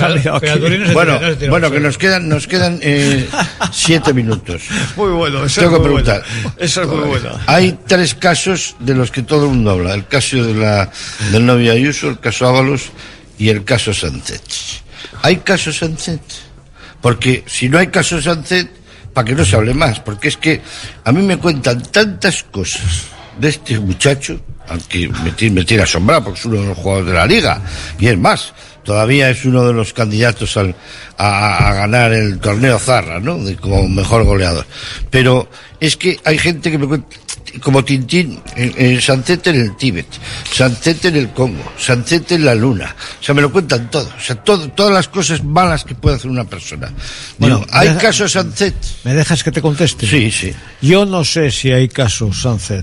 Bueno, que nos quedan 7 minutos. Muy bueno, eso tengo es que preguntar. Bueno. Eso es muy bueno. Hay 3 casos de los que todo el mundo habla: el caso del novio Ayuso, el caso Ábalos y el caso Sánchez. ¿Hay caso Sánchez? Porque si no hay caso Sánchez, para que no se hable más, porque es que a mí me cuentan tantas cosas de este muchacho, aunque me tiene asombrado porque es uno de los jugadores de la liga, y es más, todavía es uno de los candidatos a ganar el torneo Zarra, ¿no? Como mejor goleador. Pero es que hay gente que me cuenta, como Tintín, Sánchez en el Tíbet, Sánchez en el Congo, Sánchez en la Luna. O sea, me lo cuentan todo. O sea, todas las cosas malas que puede hacer una persona. Bueno, ¿hay casos Sánchez? ¿Me dejas que te conteste? Sí. Yo no sé si hay casos Sánchez.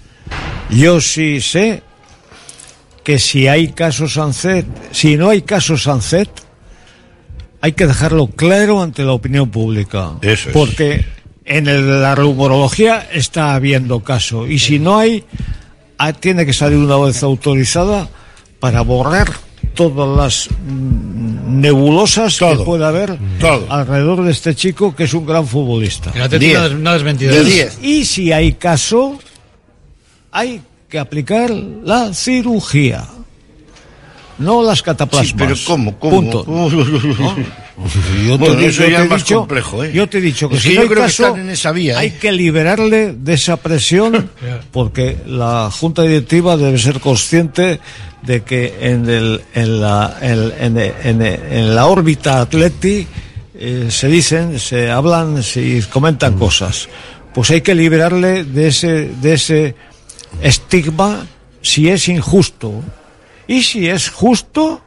Yo sí sé que si hay casos Sánchez, si no hay casos Sánchez, hay que dejarlo claro ante la opinión pública. Eso es. Porque en la rumorología está habiendo caso, y si no hay, tiene que salir una vez autorizada para borrar todas las nebulosas que pueda haber alrededor de este chico, que es un gran futbolista. Una desmentida. De 10. Y si hay caso, hay que aplicar la cirugía, no las cataplasmas. Sí, pero ¿cómo? Punto. ¿No? Eso ya es más complejo, ¿eh? Yo te he dicho que es si que no yo hay creo caso, que están en esa vía, hay que liberarle de esa presión, porque la Junta Directiva debe ser consciente de que en la órbita atleti se hablan, se comentan cosas. Pues hay que liberarle de ese estigma, si es injusto. Y si es justo,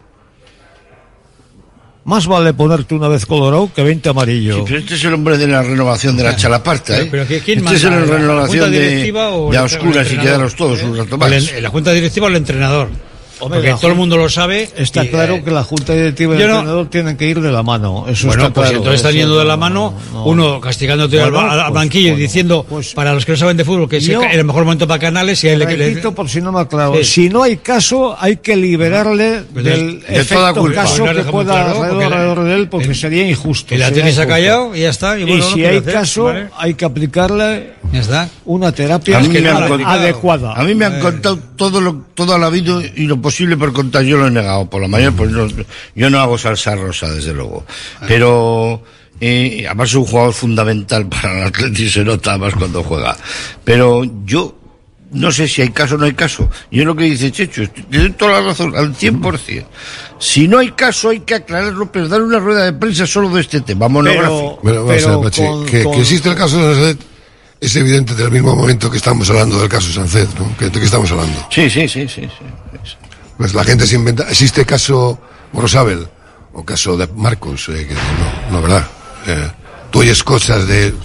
más vale ponerte una vez colorado que 20 amarillo. Sí, pero este es el hombre de la renovación de la chalaparta, ¿eh? Pero ¿quién este es manda? la renovación de a oscuras y quedaros todos un rato más. La Junta Directiva o el entrenador. Porque todo el mundo lo sabe. Está claro que la Junta Directiva y el entrenador tienen que ir de la mano. Eso bueno, está pues claro. entonces están yendo de la mano, uno castigándote al banquillo y diciendo, para los que no saben de fútbol, que es el mejor momento para Canales. Y repito, por si no me aclaro, si no hay caso, hay que liberarle del efecto caso que pueda alrededor de él, porque sería injusto. Y la tienes callado y ya está. Y si hay caso, hay que aplicarle una terapia adecuada. A mí me han contado todo ha habido y lo posible por contar. Yo lo he negado por la mañana, pues yo no hago salsa rosa, desde luego. Pero además es un jugador fundamental para el Atleti, se nota más cuando juega. Pero yo no sé si hay caso o no hay caso. Yo lo que dice Checho, tiene toda la razón, al 100%. Si no hay caso, hay que aclararlo, pero dar una rueda de prensa solo de este tema monográfico. Que existe el caso de Sancet es evidente desde el mismo momento que estamos hablando del caso Sancet, ¿no? ¿De qué estamos hablando? Sí. Pues la gente se inventa. ¿Existe caso Morosabel o caso de Marcos? No, ¿verdad? Tú oyes cosas de...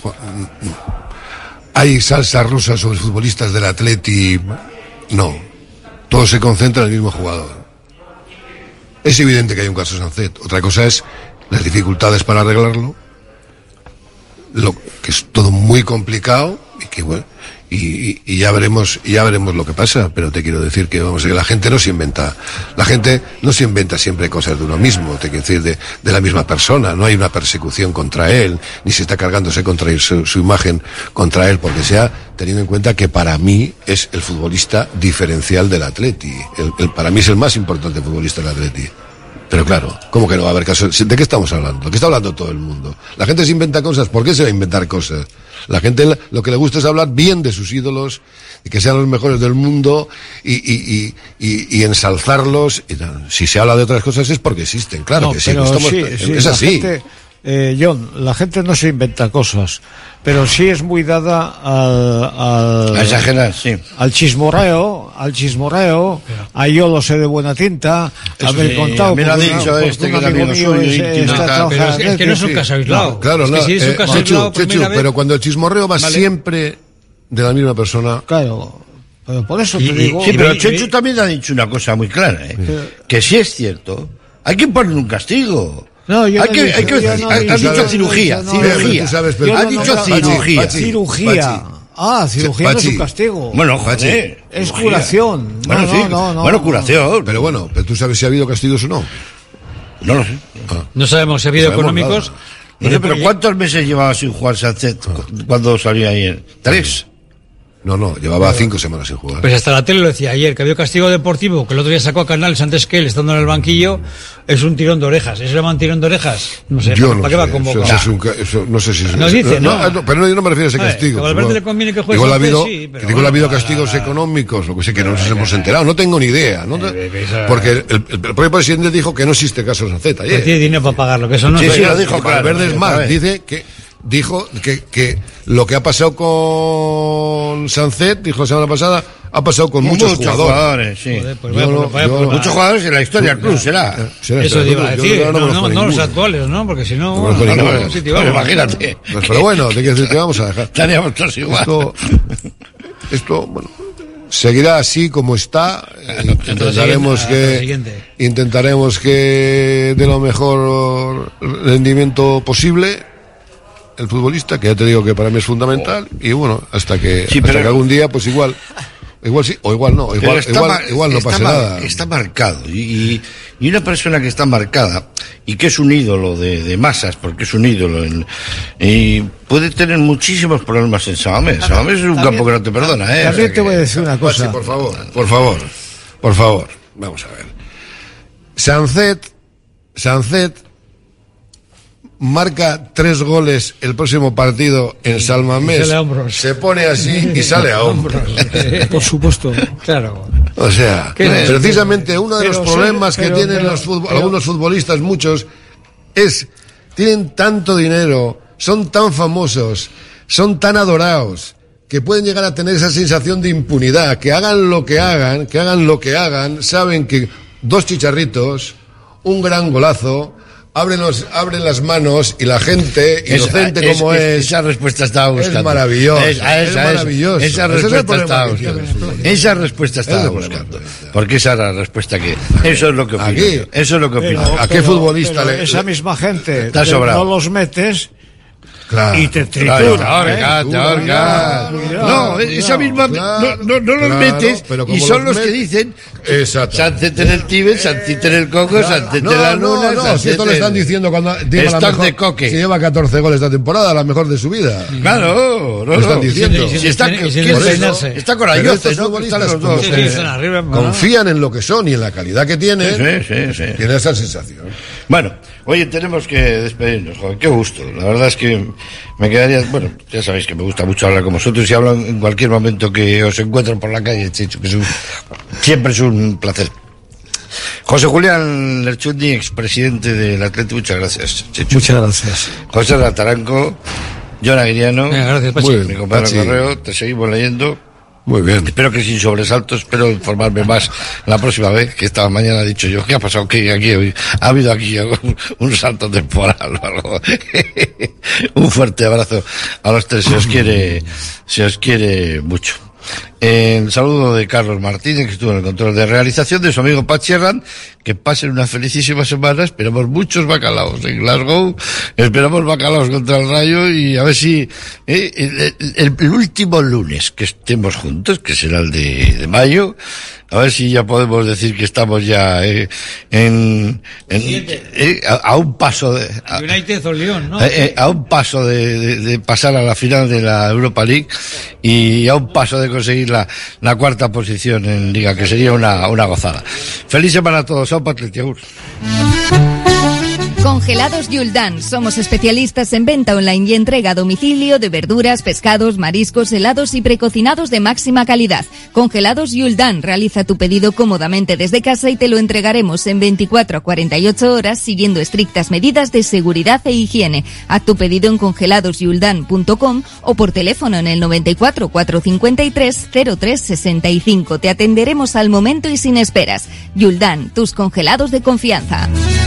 ¿Hay salsa rosa sobre futbolistas del Atleti? No. Todo se concentra en el mismo jugador. Es evidente que hay un caso Sancet. Otra cosa es las dificultades para arreglarlo, que es todo muy complicado y que bueno, y ya veremos lo que pasa. Pero te quiero decir que la gente no se inventa siempre cosas de uno mismo, te quiero decir, de la misma persona. No hay una persecución contra él, ni se está cargándose contra él, su imagen contra él, porque sea teniendo en cuenta que para mí es el futbolista diferencial del Atleti. Para mí es el más importante futbolista del Atleti. Pero claro, ¿cómo que no va a haber caso? ¿De qué estamos hablando? ¿De qué está hablando todo el mundo? La gente se inventa cosas. ¿Por qué se va a inventar cosas? La gente lo que le gusta es hablar bien de sus ídolos, y que sean los mejores del mundo, y ensalzarlos. Si se habla de otras cosas es porque existen, claro que sí. Es así. John, la gente no se inventa cosas, pero sí es muy dada a exagerar, sí. al chismorreo, a yo lo sé de buena tinta, haber contado. Me lo ha dicho que era amigo suyo pero es que no es un caso aislado. Claro, es que si es un caso aislado, pero cuando el chismorreo va siempre de la misma persona. Claro. Pero por eso te digo. Sí, pero Chechu también ha dicho una cosa muy clara, que si es cierto, hay que poner un castigo. No, yo has dicho cirugía. Has dicho cirugía. Cirugía no es un castigo. Bueno, joder. Es curación. Bueno, curación. Pero bueno, ¿tú sabes si ha habido castigos o no? No lo sé. No sabemos si ha habido económicos. Pero ¿cuántos meses llevaba sin jugar Sancet cuando salió ayer? 3. No, llevaba 5 semanas sin jugar. Pues hasta la tele lo decía ayer, que había castigo deportivo, que el otro día sacó a Canales antes que él, estando en el banquillo, es un tirón de orejas. ¿Eso se llama un tirón de orejas? No sé, ¿para qué va a convocar? Eso no sé si es... Nos dice, pero yo no me refiero a ese castigo. A Valverde le conviene que juegue igual ha habido castigos económicos, lo que sé, que no nos hemos enterado. No tengo ni idea. Porque el propio presidente dijo que no existe caso Sancet ayer. Tiene dinero para pagarlo, que eso no... Sí, lo dijo, Valverde es más, dijo que lo que ha pasado con Sancet, dijo la semana pasada, ha pasado con muchos jugadores. Sí. Muchos jugadores en la historia del club, será. Eso te iba a decir, no los actuales, ¿no? Porque si no... Imagínate. Pero bueno, te quiero decir que vamos a dejar. Estaríamos todos igual. Esto, bueno, seguirá así como está. Intentaremos que dé lo mejor rendimiento posible. el futbolista, que ya te digo que para mí es fundamental, y bueno, hasta que algún día, pues igual sí, o igual no, igual no pasa nada. Está marcado, y una persona que está marcada, y que es un ídolo de masas, porque es un ídolo, y puede tener muchísimos problemas en San Mamés. San Mamés es un campo que no te perdona, También te voy a decir una cosa. Sí, por favor, vamos a ver. Sancet marca 3 goles el próximo partido en San Mamés, se pone así y sale a hombros. Por supuesto, claro. O sea, precisamente uno de los problemas que tienen algunos futbolistas, muchos, tienen tanto dinero, son tan famosos, son tan adorados, que pueden llegar a tener esa sensación de impunidad, que hagan lo que hagan, saben que 2 chicharritos, un gran golazo, abren las manos, y la gente inocente como es. Esa respuesta estaba buscando. Es maravilloso. Esa respuesta estaba buscando. Porque esa era la respuesta que. Eso es lo que opino. ¿A qué futbolista le.? Esa misma gente. No los metes. Claro, y te trituran. No, esa misma no los metes, y son los que dicen Sancet en el Tíbet, Sancet en el Congo, Sancet en la Luna. No, si esto lo están diciendo cuando se lleva 14 goles esta temporada, la mejor de su vida. Claro, lo están diciendo. Está corajoso. Estos futbolistas confían en lo que son y en la calidad que tienen. Tiene esa sensación. Bueno, oye, tenemos que despedirnos, joder, qué gusto. La verdad es que me quedaría, bueno, ya sabéis que me gusta mucho hablar con vosotros y hablo en cualquier momento que os encuentro por la calle, Chechu, que siempre es un placer. José Julián Lerchundi, expresidente del Atlético, muchas gracias, Chechu. Muchas gracias. José Rataranco, John Aguiriano, gracias, Pachi. Mi compañero Correo, te seguimos leyendo. Muy bien. Espero que sin sobresaltos, espero informarme más la próxima vez, que esta mañana he dicho yo, ¿qué ha pasado? Que aquí ha habido un salto temporal o algo. Un fuerte abrazo a los tres, se os quiere mucho. El saludo de Carlos Martínez, que estuvo en el control de realización, de su amigo Pachi Herrán. Que pasen una felicísima semana. Esperamos muchos bacalaos en Glasgow, esperamos bacalaos contra el Rayo, y a ver si el último lunes que estemos juntos, que será el de mayo, a ver si ya podemos decir que estamos ya a un paso de United o Lyon, ¿no? A un paso de pasar a la final de la Europa League, y a un paso de conseguir la cuarta posición en Liga, que sería una gozada. Feliz semana a todos. Congelados Yuldan. Somos especialistas en venta online y entrega a domicilio de verduras, pescados, mariscos, helados y precocinados de máxima calidad. Congelados Yuldan. Realiza tu pedido cómodamente desde casa y te lo entregaremos en 24 a 48 horas siguiendo estrictas medidas de seguridad e higiene. Haz tu pedido en congeladosyuldan.com o por teléfono en el 94 453 0365. Te atenderemos al momento y sin esperas. Yuldan, tus congelados de confianza.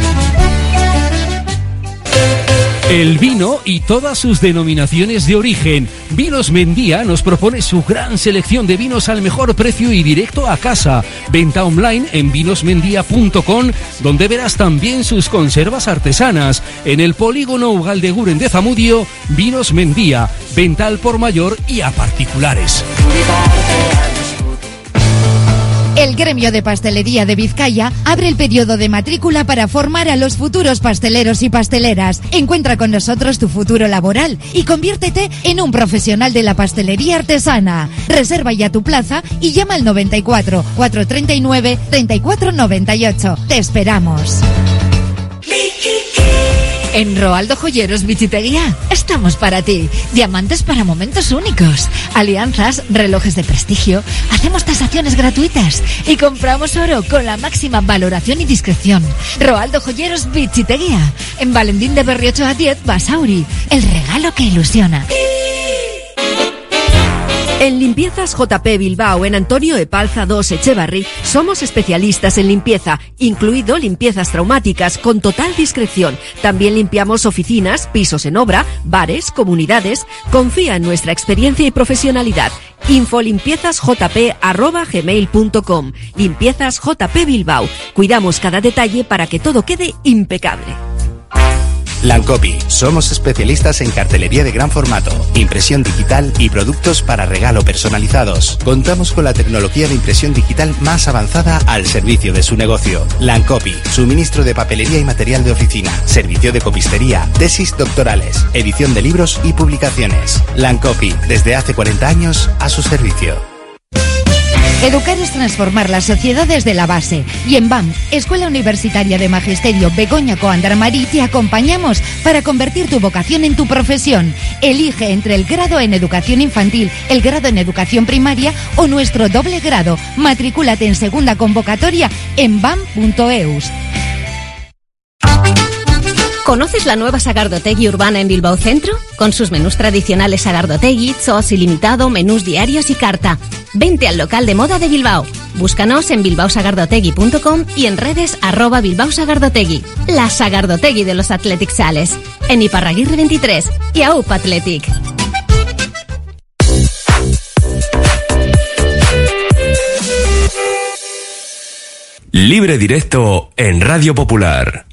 El vino y todas sus denominaciones de origen. Vinos Mendía nos propone su gran selección de vinos al mejor precio y directo a casa. Venta online en vinosmendía.com, donde verás también sus conservas artesanas. En el polígono Ugaldeguren de Zamudio, Vinos Mendía. Venta al por mayor y a particulares. El Gremio de Pastelería de Vizcaya abre el periodo de matrícula para formar a los futuros pasteleros y pasteleras. Encuentra con nosotros tu futuro laboral y conviértete en un profesional de la pastelería artesana. Reserva ya tu plaza y llama al 94 439 3498. Te esperamos. En Roaldo Joyeros Bichiteguía estamos para ti. Diamantes para momentos únicos, alianzas, relojes de prestigio. Hacemos tasaciones gratuitas y compramos oro con la máxima valoración y discreción. Roaldo Joyeros Bichiteguía, en Valentín de Berriocho a 10, Basauri. El regalo que ilusiona. En Limpiezas JP Bilbao, en Antonio Epalza 2 Echevarri, somos especialistas en limpieza, incluido limpiezas traumáticas con total discreción. También limpiamos oficinas, pisos en obra, bares, comunidades. Confía en nuestra experiencia y profesionalidad. infolimpiezasjp@gmail.com. Limpiezas JP Bilbao. Cuidamos cada detalle para que todo quede impecable. Lancopi. Somos especialistas en cartelería de gran formato, impresión digital y productos para regalo personalizados. Contamos con la tecnología de impresión digital más avanzada al servicio de su negocio. Lancopi. Suministro de papelería y material de oficina. Servicio de copistería. Tesis doctorales. Edición de libros y publicaciones. Lancopi. Desde hace 40 años a su servicio. Educar es transformar la sociedad desde la base. Y en BAM, Escuela Universitaria de Magisterio Begoña Coandramarí, te acompañamos para convertir tu vocación en tu profesión. Elige entre el grado en educación infantil, el grado en educación primaria o nuestro doble grado. Matricúlate en segunda convocatoria en bam.eus. ¿Conoces la nueva Sagardotegui Urbana en Bilbao Centro? Con sus menús tradicionales Sagardotegui, sos ilimitado, menús diarios y carta. Vente al local de moda de Bilbao. Búscanos en bilbaosagardotegui.com y en redes @bilbaosagardotegui. La Sagardotegui de los Athletic Sales. En Iparraguirre 23 y AUP Athletic. Libre directo en Radio Popular.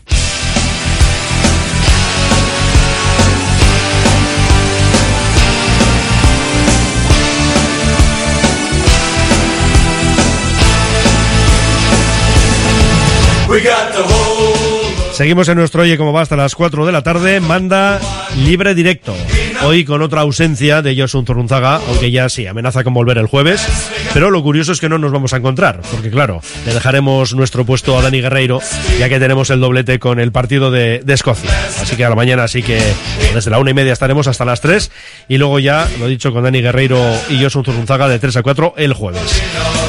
Seguimos en nuestro Oye Cómo Va hasta las 4 de la tarde. Manda Libre Directo. Hoy con otra ausencia de Josu Zurrunzaga, aunque ya sí, amenaza con volver el jueves. Pero lo curioso es que no nos vamos a encontrar, porque claro, le dejaremos nuestro puesto a Dani Guerreiro, ya que tenemos el doblete con el partido de Escocia. Así que a la mañana sí que desde la 1:30 estaremos hasta las 3. Y luego ya, lo dicho, con Dani Guerreiro y Josu Zurrunzaga de 3 a 4 el jueves.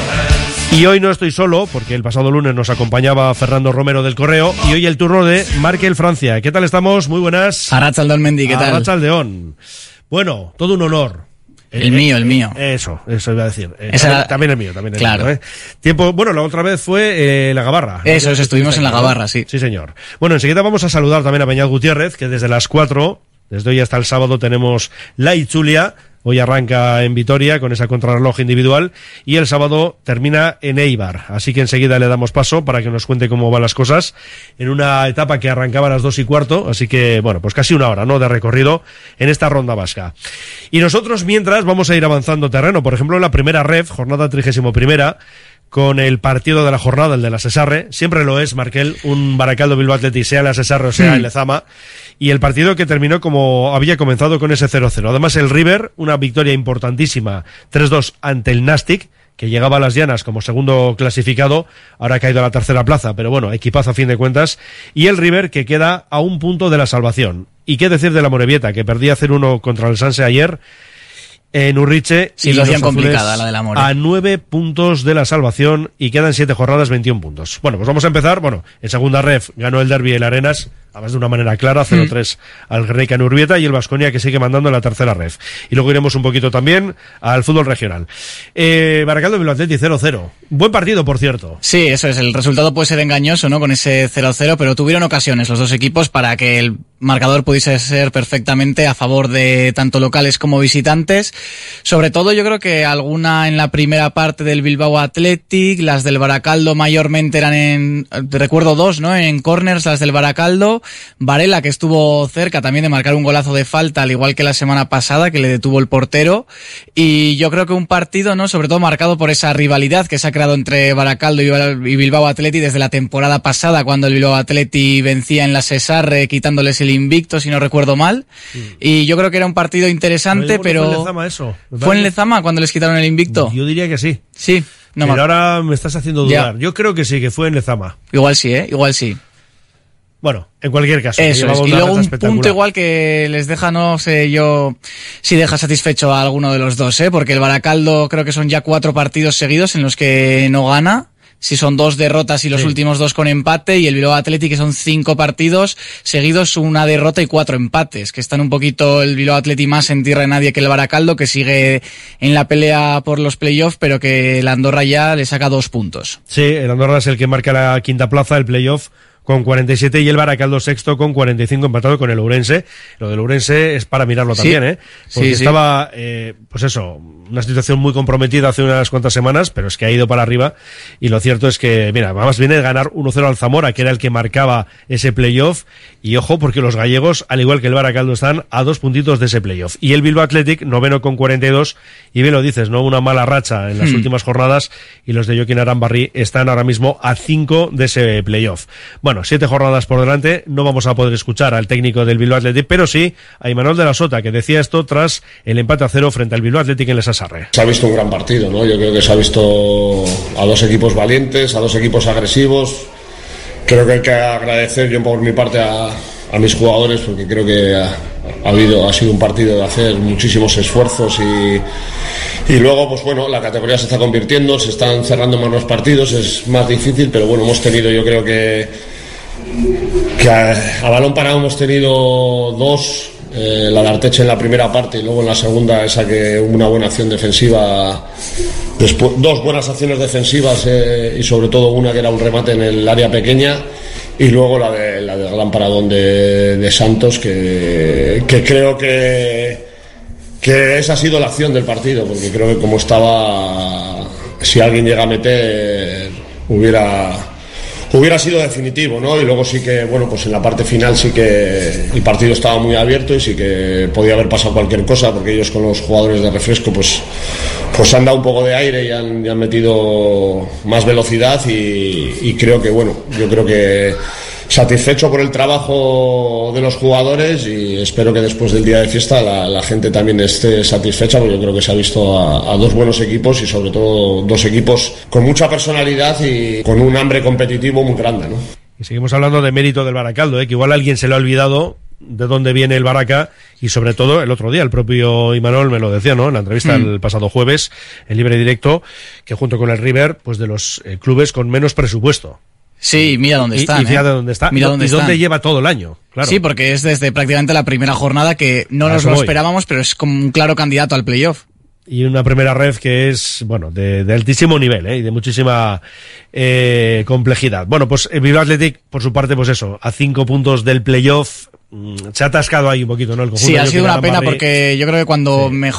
Y hoy no estoy solo, porque el pasado lunes nos acompañaba Fernando Romero del Correo, y hoy el turno de Markel Francia. ¿Qué tal estamos? Muy buenas. Arratsaldeon, Mendy, ¿qué tal? Arratsaldeon. Bueno, todo un honor. El mío. Eso iba a decir. También el mío. Claro. Tiempo, bueno, la otra vez fue la Gabarra. Eso, estuvimos en la Gabarra, sí. Sí, señor. Bueno, enseguida vamos a saludar también a Beñat Gutiérrez, que desde las 4, desde hoy hasta el sábado, tenemos la Itzulia. Hoy arranca en Vitoria con esa contrarreloj individual y el sábado termina en Eibar. Así que enseguida le damos paso para que nos cuente cómo van las cosas en una etapa que arrancaba a las 2:15. Así que, bueno, pues casi una hora, ¿no?, de recorrido en esta ronda vasca. Y nosotros, mientras, vamos a ir avanzando terreno. Por ejemplo, en la primera ref, jornada 31ª, con el partido de la jornada, el de la Sesarre. Siempre lo es, Markel, un Baracaldo Bilbao Athletic, sea en la Sesarre o sea en Lezama. Y el partido que terminó como había comenzado con ese 0-0. Además, el River, una victoria importantísima, 3-2 ante el Nastic, que llegaba a las llanas como segundo clasificado, ahora ha caído a la tercera plaza, pero bueno, equipazo a fin de cuentas. Y el River, que queda a un punto de la salvación. Y qué decir de la Morevieta, que perdía 0-1 contra el Sanse ayer en Urriche. Situación complicada la de la More. A 9 puntos de la salvación y quedan 7 jornadas, 21 puntos. Bueno, pues vamos a empezar. Bueno, en segunda ref ganó el derbi el Arenas, además de una manera clara, 0-3 al Guernica en Urbieta, y el Baskonia, que sigue mandando en la tercera ref. Y luego iremos un poquito también al fútbol regional. Baracaldo Bilbao Athletic 0-0. Buen partido, por cierto. Sí, eso es. El resultado puede ser engañoso, ¿no?, con ese 0-0, pero tuvieron ocasiones los dos equipos para que el marcador pudiese ser perfectamente a favor de tanto locales como visitantes. Sobre todo, yo creo que alguna en la primera parte del Bilbao Athletic, las del Baracaldo mayormente eran recuerdo 2, ¿no?, en corners, las del Baracaldo. Varela, que estuvo cerca también de marcar un golazo de falta, al igual que la semana pasada, que le detuvo el portero. Y yo creo que un partido, ¿no?, sobre todo marcado por esa rivalidad que se ha creado entre Baracaldo y Bilbao Athletic desde la temporada pasada, cuando el Bilbao Athletic vencía en la Sesarre, quitándoles el invicto, si no recuerdo mal. Y yo creo que era un partido interesante, pero... ¿Fue en Lezama eso? ¿Fue en Lezama cuando les quitaron el invicto? Yo diría que sí. Sí. No, pero ahora me estás haciendo dudar. Ya. Yo creo que sí, que fue en Lezama. Igual sí, igual sí. Bueno, en cualquier caso. Eso es. Y luego un punto igual que les deja, no sé yo si deja satisfecho a alguno de los dos, porque el Baracaldo creo que son ya 4 partidos seguidos en los que no gana. Si son 2 derrotas y los últimos 2 con empate, y el Bilbao Athletic, que son 5 partidos seguidos, 1 derrota y 4 empates, que están un poquito el Bilbao Athletic más en tierra de nadie que el Baracaldo, que sigue en la pelea por los playoffs, pero que el Andorra ya le saca 2 puntos. Sí, el Andorra es el que marca la quinta plaza, el playoff, con 47 y el Baracaldo sexto con 45 empatado con el Ourense. Lo del Ourense es para mirarlo también, porque estaba, pues eso, una situación muy comprometida hace unas cuantas semanas, pero es que ha ido para arriba y lo cierto es que, mira, más viene de ganar 1-0 al Zamora, que era el que marcaba ese playoff, y ojo, porque los gallegos, al igual que el Baracaldo, están a 2 puntitos de ese playoff. Y el Bilbao Athletic, noveno con 42, y bien lo dices, ¿no? Una mala racha en las últimas jornadas, y los de Joaquín Arambarri están ahora mismo a 5 de ese playoff. Bueno, 7 jornadas por delante, no vamos a poder escuchar al técnico del Bilbao Athletic, pero sí a Imanol de la Sota, que decía esto tras el empate a 0 frente al Bilbao Athletic en Les Asarre. Se ha visto un gran partido, ¿no? Yo creo que se ha visto a 2 equipos valientes, a 2 equipos agresivos. Creo que hay que agradecer yo por mi parte a mis jugadores, porque creo que ha sido un partido de hacer muchísimos esfuerzos y luego, pues bueno, la categoría se está convirtiendo, se están cerrando más los partidos, es más difícil, pero bueno, hemos tenido, yo creo que a balón parado hemos tenido 2, la de Arteche en la primera parte y luego en la segunda esa que hubo una buena acción defensiva, después 2 buenas acciones defensivas y sobre todo una que era un remate en el área pequeña. Y luego la del gran paradón de Santos, que creo que esa ha sido la acción del partido, porque creo que como estaba, si alguien llega a meter, hubiera sido definitivo, ¿no? Y luego sí que, bueno, pues en la parte final sí que el partido estaba muy abierto y sí que podía haber pasado cualquier cosa, porque ellos con los jugadores de refresco pues han dado un poco de aire y han metido más velocidad y creo que, bueno, yo creo que satisfecho por el trabajo de los jugadores y espero que después del día de fiesta la gente también esté satisfecha, porque yo creo que se ha visto a 2 buenos equipos y sobre todo 2 equipos con mucha personalidad y con un hambre competitivo muy grande, ¿no? Y seguimos hablando de mérito del Baracaldo, que igual a alguien se le ha olvidado de dónde viene el Baraca y sobre todo el otro día el propio Imanol me lo decía, ¿no? En la entrevista el pasado jueves en Libre Directo, que junto con el River, pues de los clubes con menos presupuesto. Sí, mira dónde están. Y fíjate dónde está. Mira dónde dónde lleva todo el año, claro. Sí, porque es desde prácticamente la primera jornada que no nos lo esperábamos, pero es como un claro candidato al playoff. Y una primera red que es, bueno, de altísimo nivel, y de muchísima complejidad. Bueno, pues el Bilbao Athletic, por su parte, pues eso, a 5 puntos del playoff, se ha atascado ahí un poquito, ¿no? El conjunto sí, ha sido una pena porque yo creo que cuando mejor